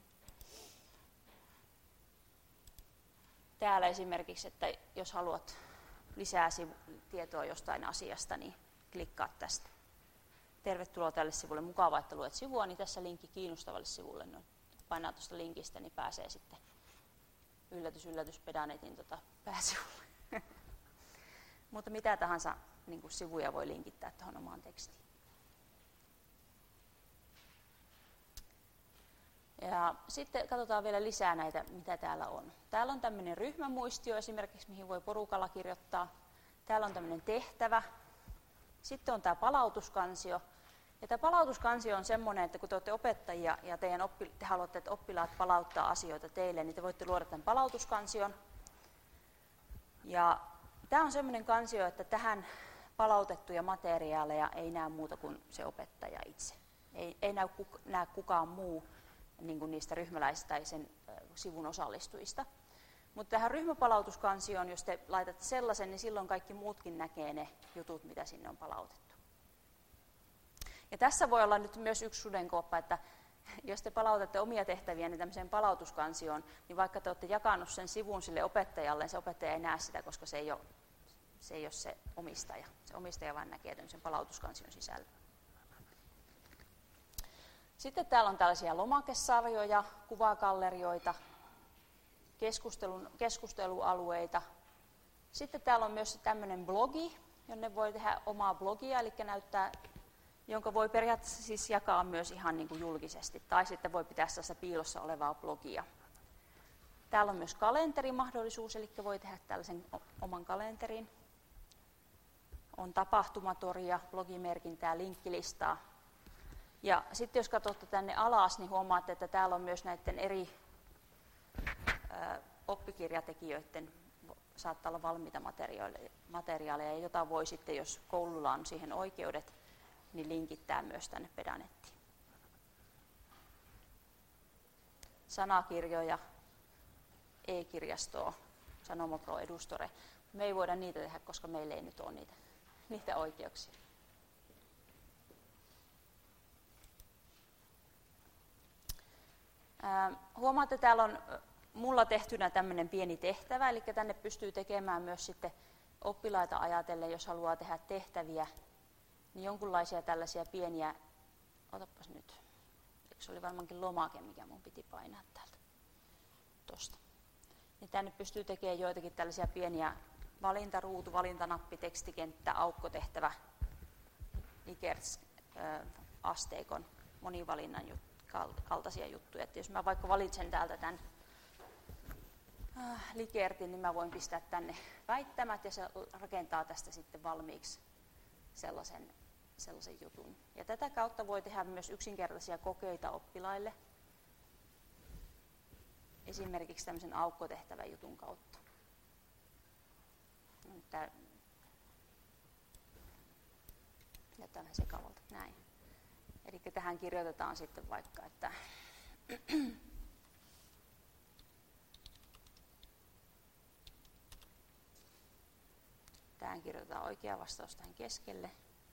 Speaker 1: Täällä esimerkiksi, että jos haluat lisää tietoa jostain asiasta, niin klikkaa tästä. Tervetuloa tälle sivulle, mukavaa, että luet sivua, niin tässä linkki kiinnostavalle sivulle. No, painaa tuosta linkistä, niin pääsee sitten yllätys Pedanetin pääsivulle. Mutta mitä tahansa niin kuin sivuja voi linkittää tuohon omaan tekstiin. Ja sitten katsotaan vielä lisää näitä, mitä täällä on. Täällä on tämmöinen ryhmämuistio esimerkiksi, mihin voi porukalla kirjoittaa. Täällä on tämmöinen tehtävä. Sitten on tämä palautuskansio. Ja tämä palautuskansio on semmoinen, että kun te olette opettajia ja te haluatte, että oppilaat palauttaa asioita teille, niin te voitte luoda tämän palautuskansion. Ja tämä on semmoinen kansio, että tähän palautettuja materiaaleja ei näe muuta kuin se opettaja itse. Ei näe kukaan muu niin kuin niistä ryhmäläisistä tai sen sivun osallistujista. Mutta tähän ryhmäpalautuskansioon, jos te laitatte sellaisen, niin silloin kaikki muutkin näkee ne jutut, mitä sinne on palautettu. Ja tässä voi olla nyt myös yksi sudenkuoppa, että jos te palautatte omia tehtäviä niin tämmöiseen palautuskansioon, niin vaikka te olette jakanut sen sivun sille opettajalle, niin se opettaja ei näe sitä, koska se ei ole se omistaja. Se omistaja vain näkee tämmöisen palautuskansion sisällä. Sitten täällä on tällaisia lomakesarjoja, kuvagallerioita, keskustelualueita. Sitten täällä on myös tämmöinen blogi, jonne voi tehdä omaa blogia, eli näyttää, jonka voi periaatteessa siis jakaa myös ihan niin kuin julkisesti, tai sitten voi pitää sellaista piilossa olevaa blogia. Täällä on myös kalenterimahdollisuus, eli voi tehdä tällaisen oman kalenterin. On tapahtumatoria, blogimerkintää, linkkilistaa. Ja sitten jos katsotte tänne alas, niin huomaatte, että täällä on myös näiden eri oppikirjatekijöiden, saattaa olla valmiita materiaaleja, jota voi sitten, jos koululla on siihen oikeudet, niin linkittää myös tänne Pedanettiin. Sanakirjoja, e-kirjastoa, Sanoma Pro Edustore. Me ei voida niitä tehdä, koska meillä ei nyt ole niitä oikeuksia. Huomaatte, täällä on mulla tehtynä tämmöinen pieni tehtävä, eli tänne pystyy tekemään myös sitten oppilaita ajatellen, jos haluaa tehdä tehtäviä, niin jonkunlaisia tällaisia pieniä, otapas nyt, se oli varmaankin lomake, mikä mun piti painaa täältä, tosta. Niin tänne pystyy tekemään joitakin tällaisia pieniä valintaruutu, valintanappi, tekstikenttä, aukkotehtävä, Likert-asteikon monivalinnan kaltaisia juttuja. Että jos mä vaikka valitsen täältä tämän Likertin, niin mä voin pistää tänne väittämät ja se rakentaa tästä sitten valmiiksi sellaisen jutun. Ja tätä kautta voi tehdä myös yksinkertaisia kokeita oppilaille. esimerkiksi tämmöisen aukkotehtävän jutun kautta. Tämä näyttää vähän sekavalta. Näin. Eli tähän kirjoitetaan sitten vaikka, että tähän kirjoitetaan oikea vastaus tähän keskelle.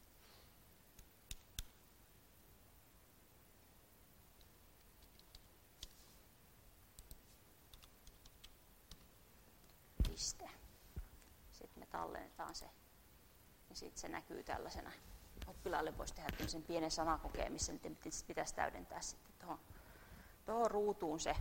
Speaker 1: Piste. Sitten me tallennetaan se ja sitten se näkyy tällaisena. Oppilaalle voisi tehdä tämmöisen pienen sanakokeen, missä pitäisi täydentää sitten tuohon ruutuun se.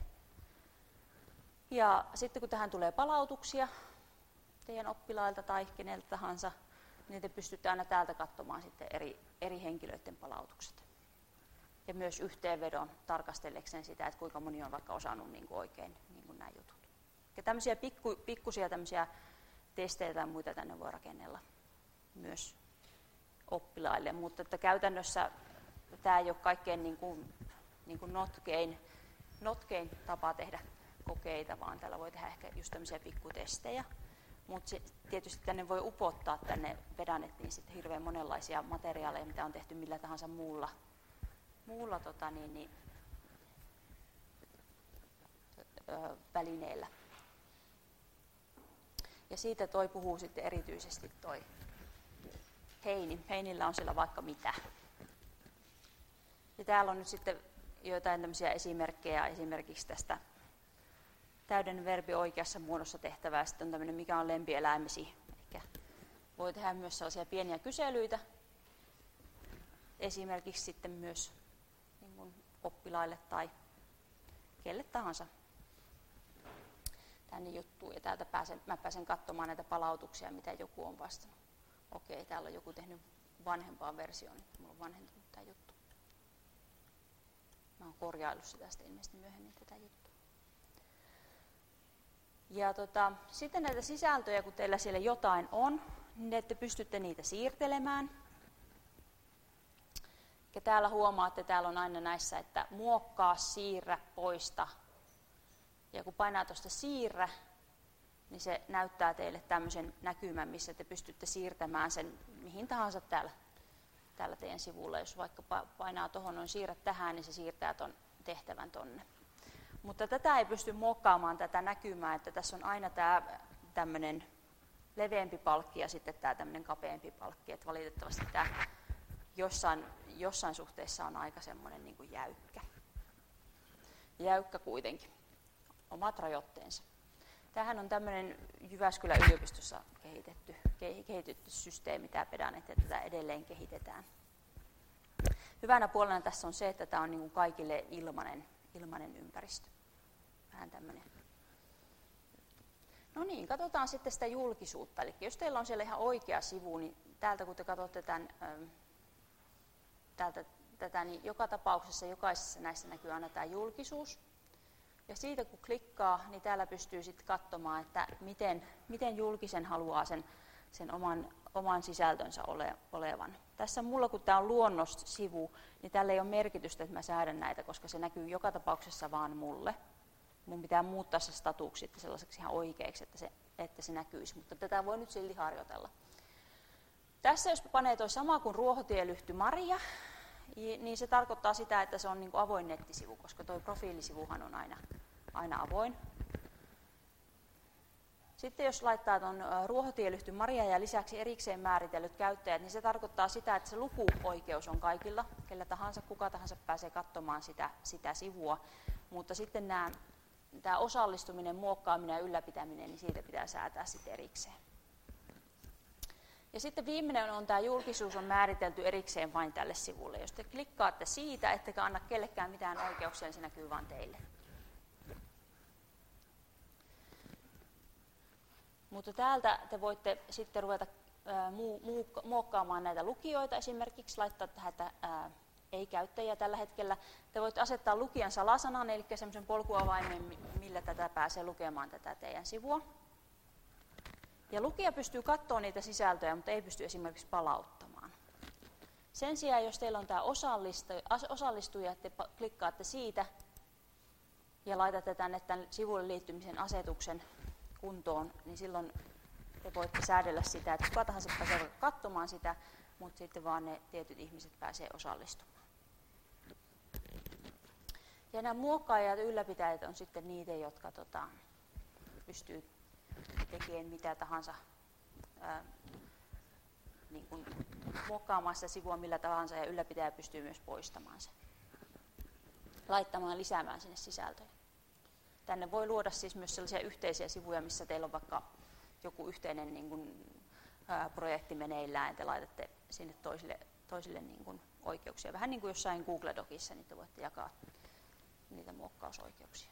Speaker 1: Ja sitten kun tähän tulee palautuksia teidän oppilailta tai keneltä tahansa, niin te pystytte aina täältä katsomaan sitten eri henkilöiden palautukset. Ja myös yhteenvedon tarkastellekseen sitä, että kuinka moni on vaikka osannut niin kuin oikein niin kuin nämä jutut. Ja tämmöisiä pikkusia tämmöisiä testejä tai muita tänne voi rakennella myös oppilaille, mutta että käytännössä tämä ei ole kaikkein niin kuin notkein tapa tehdä kokeita, vaan täällä voi tehdä ehkä just tämmöisiä pikkutestejä. Mutta tietysti tänne voi upottaa tänne vedannettiin sitten hirveän monenlaisia materiaaleja, mitä on tehty millä tahansa muulla välineellä. Ja siitä toi puhuu sitten erityisesti toi Heini. Heinillä on siellä vaikka mitä. Ja täällä on nyt sitten joitain tämmöisiä esimerkkejä esimerkiksi tästä täyden verbi oikeassa muodossa tehtävää. Sitten on tämmöinen, mikä on lempieläimesi. Eli voi tehdä myös sellaisia pieniä kyselyitä. Esimerkiksi sitten myös niin kuin oppilaille tai kelle tahansa tänne juttuun. Ja täältä mä pääsen katsomaan näitä palautuksia, mitä joku on vastannut. Okei, täällä on joku tehnyt vanhempaan versioon, niin mulla on vanhentunut tämä juttu. Mä oon korjaillut sitä sitten ilmeisesti myöhemmin tätä juttua. Ja sitten näitä sisältöjä, kun teillä siellä jotain on, niin te pystytte niitä siirtelemään. Ja täällä huomaatte, täällä on aina näissä, että muokkaa, siirrä, poista. Ja kun painaa tuosta siirrä, niin se näyttää teille tämmöisen näkymän, missä te pystytte siirtämään sen mihin tahansa täällä teidän sivulla. Jos vaikka painaa tuohon noin siirrä tähän, niin se siirtää ton tehtävän tonne. Mutta tätä ei pysty muokkaamaan tätä näkymää, että tässä on aina tämä tämmöinen leveämpi palkki ja sitten tämä tämmöinen kapeampi palkki. Että valitettavasti tämä jossain suhteessa on aika semmoinen niin kuin jäykkä. Jäykkä kuitenkin. Omat rajoitteensa. Tämähän on tämmöinen Jyväskylän yliopistossa kehitetty systeemi, tämä pedan, että tätä edelleen kehitetään. Hyvänä puolena tässä on se, että tämä on niin kuin kaikille ilmainen ympäristö. Vähän tämmöinen. No niin, katsotaan sitten sitä julkisuutta. Eli jos teillä on siellä ihan oikea sivu, niin täältä kun te katsotte tätä, niin joka tapauksessa jokaisessa näissä näkyy aina tämä julkisuus. Ja siitä kun klikkaa, niin täällä pystyy sitten katsomaan, että miten julkisen haluaa sen oman sisältönsä olevan. Tässä mulla, kun tämä on luonnossivu, niin tällä ei ole merkitystä, että mä säädän näitä, koska se näkyy joka tapauksessa vaan mulle. Mun pitää muuttaa se statuksi sellaiseksi ihan oikeaksi, että se näkyisi, mutta tätä voi nyt silti harjoitella. Tässä jos panee toi sama kuin Ruohotielyhty Maria, niin se tarkoittaa sitä, että se on niin kuin avoin nettisivu, koska tuo profiilisivuhan on aina avoin. Sitten jos laittaa tuon Ruohotielyhty Maria ja lisäksi erikseen määritellyt käyttäjät, niin se tarkoittaa sitä, että se lukuoikeus on kaikilla, kellä tahansa, kuka tahansa pääsee katsomaan sitä sivua. Mutta sitten tämä osallistuminen, muokkaaminen ja ylläpitäminen, niin siitä pitää säätää sitten erikseen. Ja sitten viimeinen on tämä julkisuus on määritelty erikseen vain tälle sivulle. Jos te klikkaatte siitä, ettekä anna kellekään mitään oikeuksia, niin se näkyy vain teille. Mutta täältä te voitte sitten ruveta muokkaamaan näitä lukijoita, esimerkiksi laittaa tähän, että ei-käyttäjiä tällä hetkellä. Te voitte asettaa lukijan salasanan, eli semmoisen polkuavaimen, millä tätä pääsee lukemaan tätä teidän sivua. Ja lukija pystyy katsomaan niitä sisältöjä, mutta ei pysty esimerkiksi palauttamaan. Sen sijaan, jos teillä on tämä osallistuja, te klikkaatte siitä, ja laitatte tänne tämän sivulle liittymisen asetuksen kuntoon, niin silloin te voitte säädellä sitä, että kuka tahansa pääsee katsomaan sitä, mutta sitten vaan ne tietyt ihmiset pääsee osallistumaan. Ja nämä muokkaajat ja ylläpitäjät on sitten niitä, jotka pystyy tekemään mitä tahansa, niin kuin muokkaamaan sitä sivua millä tahansa, ja ylläpitäjä pystyy myös poistamaan sen, laittamaan, lisäämään sinne sisältöjä. Tänne voi luoda siis myös sellaisia yhteisiä sivuja, missä teillä on vaikka joku yhteinen niin kuin, projekti meneillään, ja te laitatte sinne toisille niin kuin, oikeuksia. Vähän niin kuin jossain Google Docissa, niin te voitte jakaa niitä muokkausoikeuksia.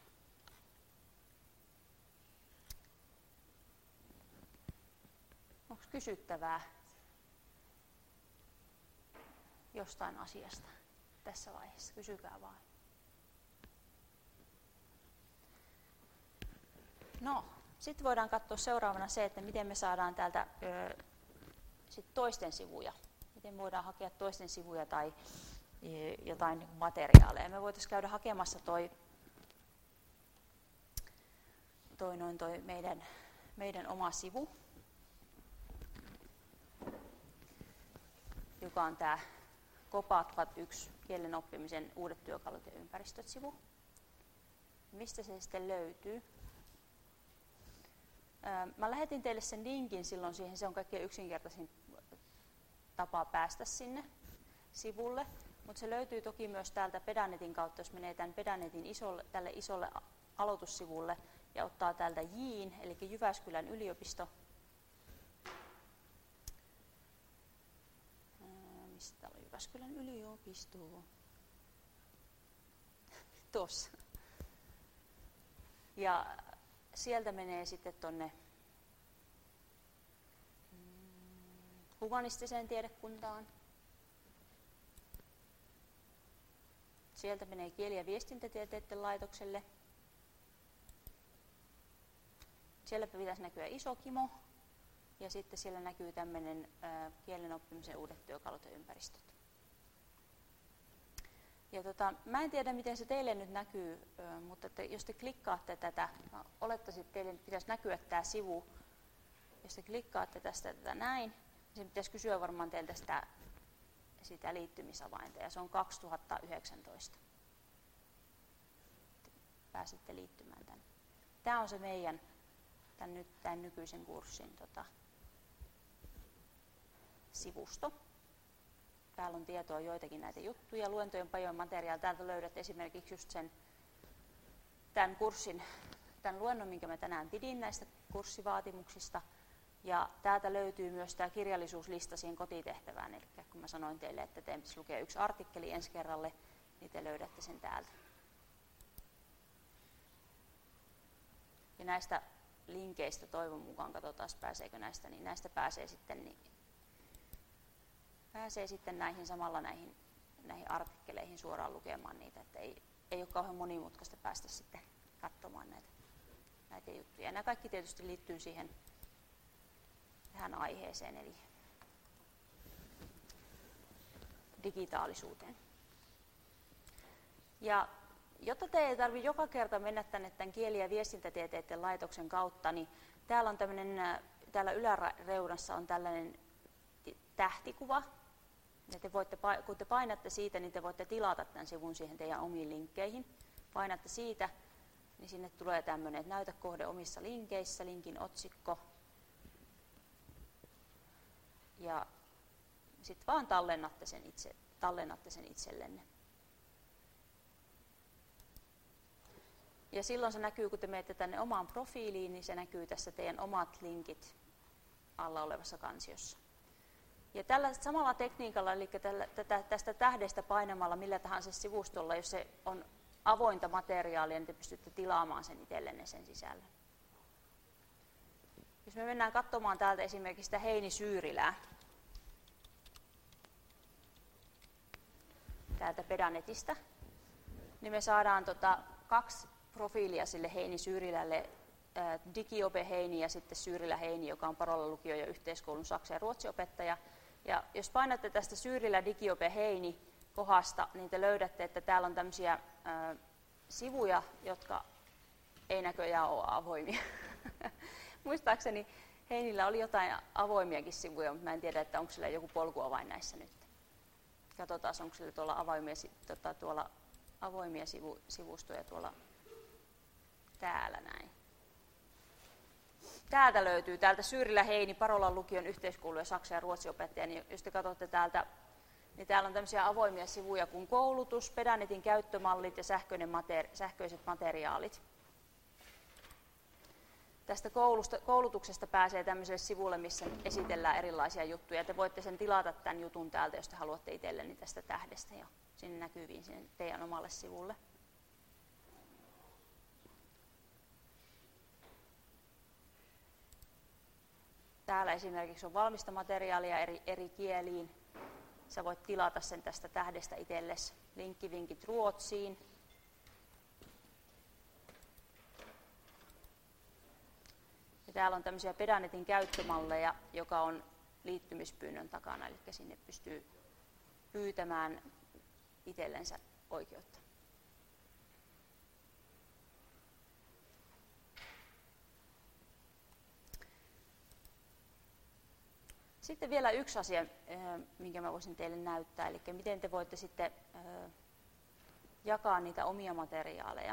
Speaker 1: Onko kysyttävää jostain asiasta tässä vaiheessa? Kysykää vaan. No, sitten voidaan katsoa seuraavana se, että miten me saadaan täältä sit toisten sivuja. Miten me voidaan hakea toisten sivuja tai jotain materiaaleja. Me voitaisiin käydä hakemassa toi meidän oma sivu, joka on tämä Copatvat 1 kielen oppimisen uudet työkalut ja ympäristöt -sivu. Mistä se sitten löytyy? Mä lähetin teille sen linkin silloin siihen, se on kaikkein yksinkertaisin tapa päästä sinne sivulle, mutta se löytyy toki myös täältä Pedanetin kautta, jos menee tämän Pedanetin tälle isolle aloitussivulle ja ottaa täältä J:n, eli Jyväskylän yliopisto. Mistä täällä on Jyväskylän yliopisto? Tuossa. Ja sieltä menee sitten tuonne humanistiseen tiedekuntaan. Sieltä menee kieli- ja viestintätieteiden laitokselle. Siellä pitäisi näkyä iso kimo. Ja sitten siellä näkyy tämmöinen kielen oppimisen uudet työkalut ja ympäristöt. Ja mä en tiedä, miten se teille nyt näkyy, mutta jos te klikkaatte tätä, olettaisin, että teille pitäisi näkyä tämä sivu. Jos te klikkaatte tätä näin, niin se pitäisi kysyä varmaan teiltä sitä liittymisavainta, ja se on 2019. Pääsette liittymään tänne. Tämä on se meidän tämän nykyisen kurssin sivusto. Täällä on tietoa joitakin näitä juttuja, luentojen paljon materiaalia. Täältä löydät esimerkiksi just tämän kurssin, tämän luennon, minkä mä tänään pidin näistä kurssivaatimuksista. Ja täältä löytyy myös tämä kirjallisuuslista siihen kotitehtävään. Eli kun mä sanoin teille, että teidän pitäisi lukea yksi artikkeli ensi kerralle, niin te löydätte sen täältä. Ja näistä linkeistä toivon mukaan, katsotaan pääseekö näistä, niin näistä pääsee sitten näihin samalla näihin artikkeleihin suoraan lukemaan niitä, että ei ole kauhean monimutkaista päästä sitten katsomaan näitä juttuja. Ja nämä kaikki tietysti liittyy tähän aiheeseen, eli digitaalisuuteen. Ja jotta te ei tarvitse joka kerta mennä tänne tämän kieli- ja viestintätieteiden laitoksen kautta, niin täällä on täällä yläreunassa on tällainen tähtikuva. Ja kun te painatte siitä, niin te voitte tilata tämän sivun siihen teidän omiin linkkeihin. Painatte siitä, niin sinne tulee tämmöinen, että näytä kohde omissa linkeissä, linkin otsikko. Ja sitten vaan tallennatte sen itsellenne. Ja silloin se näkyy, kun te menette tänne omaan profiiliin, niin se näkyy tässä teidän omat linkit alla olevassa kansiossa. Ja tällä samalla tekniikalla, eli tästä tähdestä painamalla millä tahansa sivustolla, jos se on avointa materiaalia, niin te pystytte tilaamaan sen itsellenne sen sisällön. Jos me mennään katsomaan täältä esimerkiksi sitä Heini Syyrilää, täältä Pedanetista, niin me saadaan 2 profiilia sille Heini Syyrilälle, Digiope Heini ja sitten Syyrilä Heini, joka on Parolan lukio- ja yhteiskoulun saksa- ja ruotsiopettaja. Ja jos painatte tästä Syyrilä Digiope Heini kohdasta, niin te löydätte, että täällä on tämmöisiä sivuja, jotka ei näköjään ole avoimia. Muistaakseni Heinillä oli jotain avoimiakin sivuja, mutta mä en tiedä, että onko sillä joku polkuavain näissä nyt. Katsotaan, onko sillä tuolla avoimia sivustoja tuolla täällä näin. Täältä löytyy, täältä Syyrilä Heini, Parolan lukion yhteiskoulu ja saksa- ja ruotsiopettaja. Niin jos te katsotte täältä, niin täällä on tämmöisiä avoimia sivuja kuin koulutus, Pedanetin käyttömallit ja sähköiset materiaalit. Tästä koulutuksesta pääsee tämmöiselle sivulle, missä esitellään erilaisia juttuja. Te voitte sen tilata tämän jutun täältä, jos te haluatte itselleni tästä tähdestä ja sinne näkyviin sinne teidän omalle sivulle. Täällä esimerkiksi on valmista materiaalia eri kieliin. Sä voit tilata sen tästä tähdestä itsellesi. Linkkivinkit Ruotsiin. Ja täällä on tämmöisiä Pedanetin käyttömalleja, joka on liittymispyynnön takana, eli sinne pystyy pyytämään itsellensä oikeutta. Sitten vielä yksi asia, minkä mä voisin teille näyttää, eli miten te voitte sitten jakaa niitä omia materiaaleja.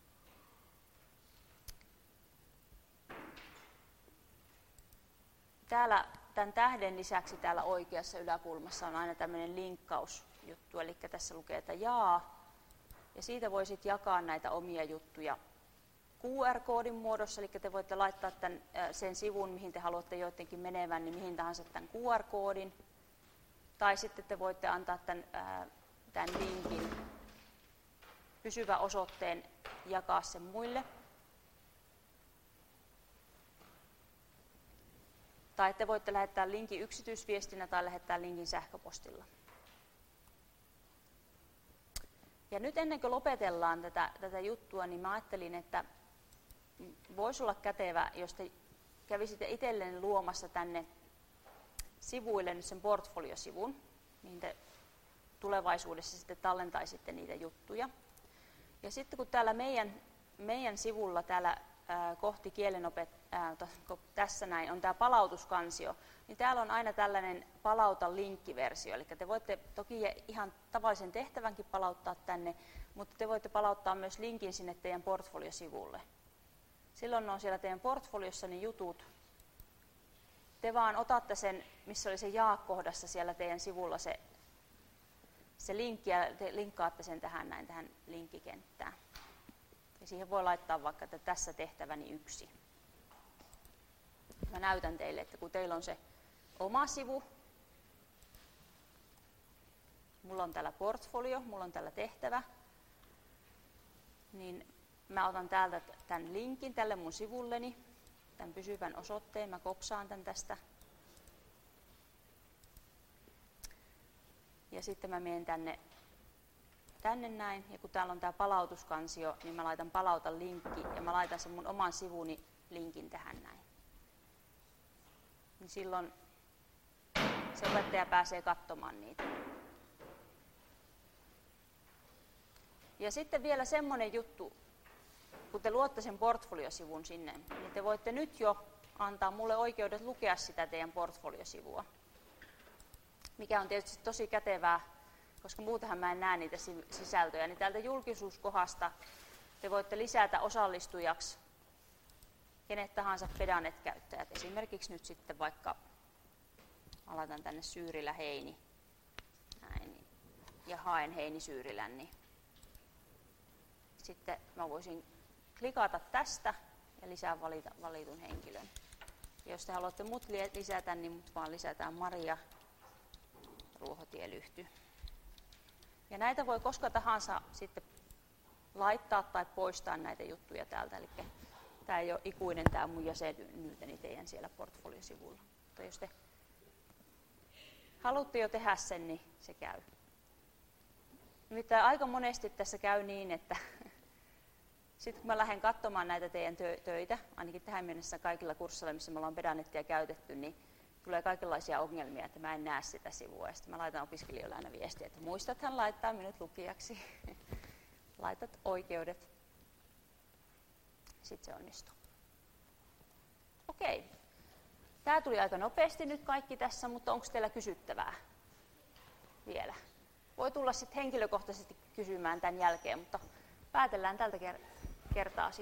Speaker 1: Täällä tämän tähden lisäksi täällä oikeassa yläkulmassa on aina tämmöinen linkkausjuttu, eli tässä lukee, että jaa, ja siitä voi sitten jakaa näitä omia juttuja QR-koodin muodossa, eli te voitte laittaa sen sivun, mihin te haluatte joidenkin menevän, niin mihin tahansa tämän QR-koodin, tai sitten te voitte antaa tämän linkin, pysyvä osoitteen, jakaa sen muille. Tai te voitte lähettää linkin yksityisviestinä tai lähettää linkin sähköpostilla. Ja nyt ennen kuin lopetellaan tätä juttua, niin mä ajattelin, että voisi olla kätevä, jos te kävisitte itselleen luomassa tänne sivuille nyt sen portfoliosivun, mihin te tulevaisuudessa sitten tallentaisitte niitä juttuja. Ja sitten kun täällä meidän sivulla täällä kohti tässä näin on tämä palautuskansio, niin täällä on aina tällainen palauta linkkiversio, eli te voitte toki ihan tavallisen tehtävänkin palauttaa tänne, mutta te voitte palauttaa myös linkin sinne teidän portfoliosivulle. Silloin on siellä teidän portfoliossa ne jutut. Te vaan otatte sen, missä oli se jaa-kohdassa siellä teidän sivulla se linkki ja te linkkaatte sen tähän linkkikenttään. Ja siihen voi laittaa vaikka, että tässä tehtäväni 1. Mä näytän teille, että kun teillä on se oma sivu, mulla on täällä portfolio, mulla on täällä tehtävä, niin mä otan täältä tämän linkin tälle mun sivulleni, tämän pysyvän osoitteen, mä kopsaan tämän tästä. Ja sitten mä menen tänne näin, ja kun täällä on tämä palautuskansio, niin mä laitan palauta linkki, ja mä laitan sen mun oman sivuni linkin tähän näin. Niin silloin se opettaja pääsee katsomaan niitä. Ja sitten vielä semmoinen juttu, kun te luotte sen portfoliosivun sinne, niin te voitte nyt jo antaa mulle oikeudet lukea sitä teidän portfoliosivua. Mikä on tietysti tosi kätevää, koska muutenhan mä en näe niitä sisältöjä. Niin täältä julkisuuskohdasta te voitte lisätä osallistujaksi kenet tahansa Pedanet-käyttäjät. Esimerkiksi nyt sitten vaikka, laitan tänne Syyrilä Heini näin, ja haen Heini Syyrilän, niin sitten mä voisin klikata tästä ja lisää valitun henkilön. Ja jos te haluatte mut lisätä, niin mut vaan lisätään Maria Ruohotie-Lyhty. Ja näitä voi koska tahansa sitten laittaa tai poistaa näitä juttuja täältä. Eli tämä ei ole ikuinen tämä mun jäsenyyteni teidän siellä portfoliosivulla. Mutta jos te haluatte jo tehdä sen, niin se käy. Nimittäin aika monesti tässä käy niin, että sitten kun mä lähden katsomaan näitä teidän töitä, ainakin tähän mennessä kaikilla kursseilla, missä me ollaan Pedanettia käytetty, niin tulee kaikenlaisia ongelmia, että mä en näe sitä sivua. Ja sitten mä laitan opiskelijoille aina viestiä, että muistathan laittaa minut lukijaksi. laitat oikeudet. Sitten se onnistuu. Okei. Tämä tuli aika nopeasti nyt kaikki tässä, mutta onko teillä kysyttävää vielä? Voi tulla sitten henkilökohtaisesti kysymään tämän jälkeen, mutta päätellään tältä kertaa sitten.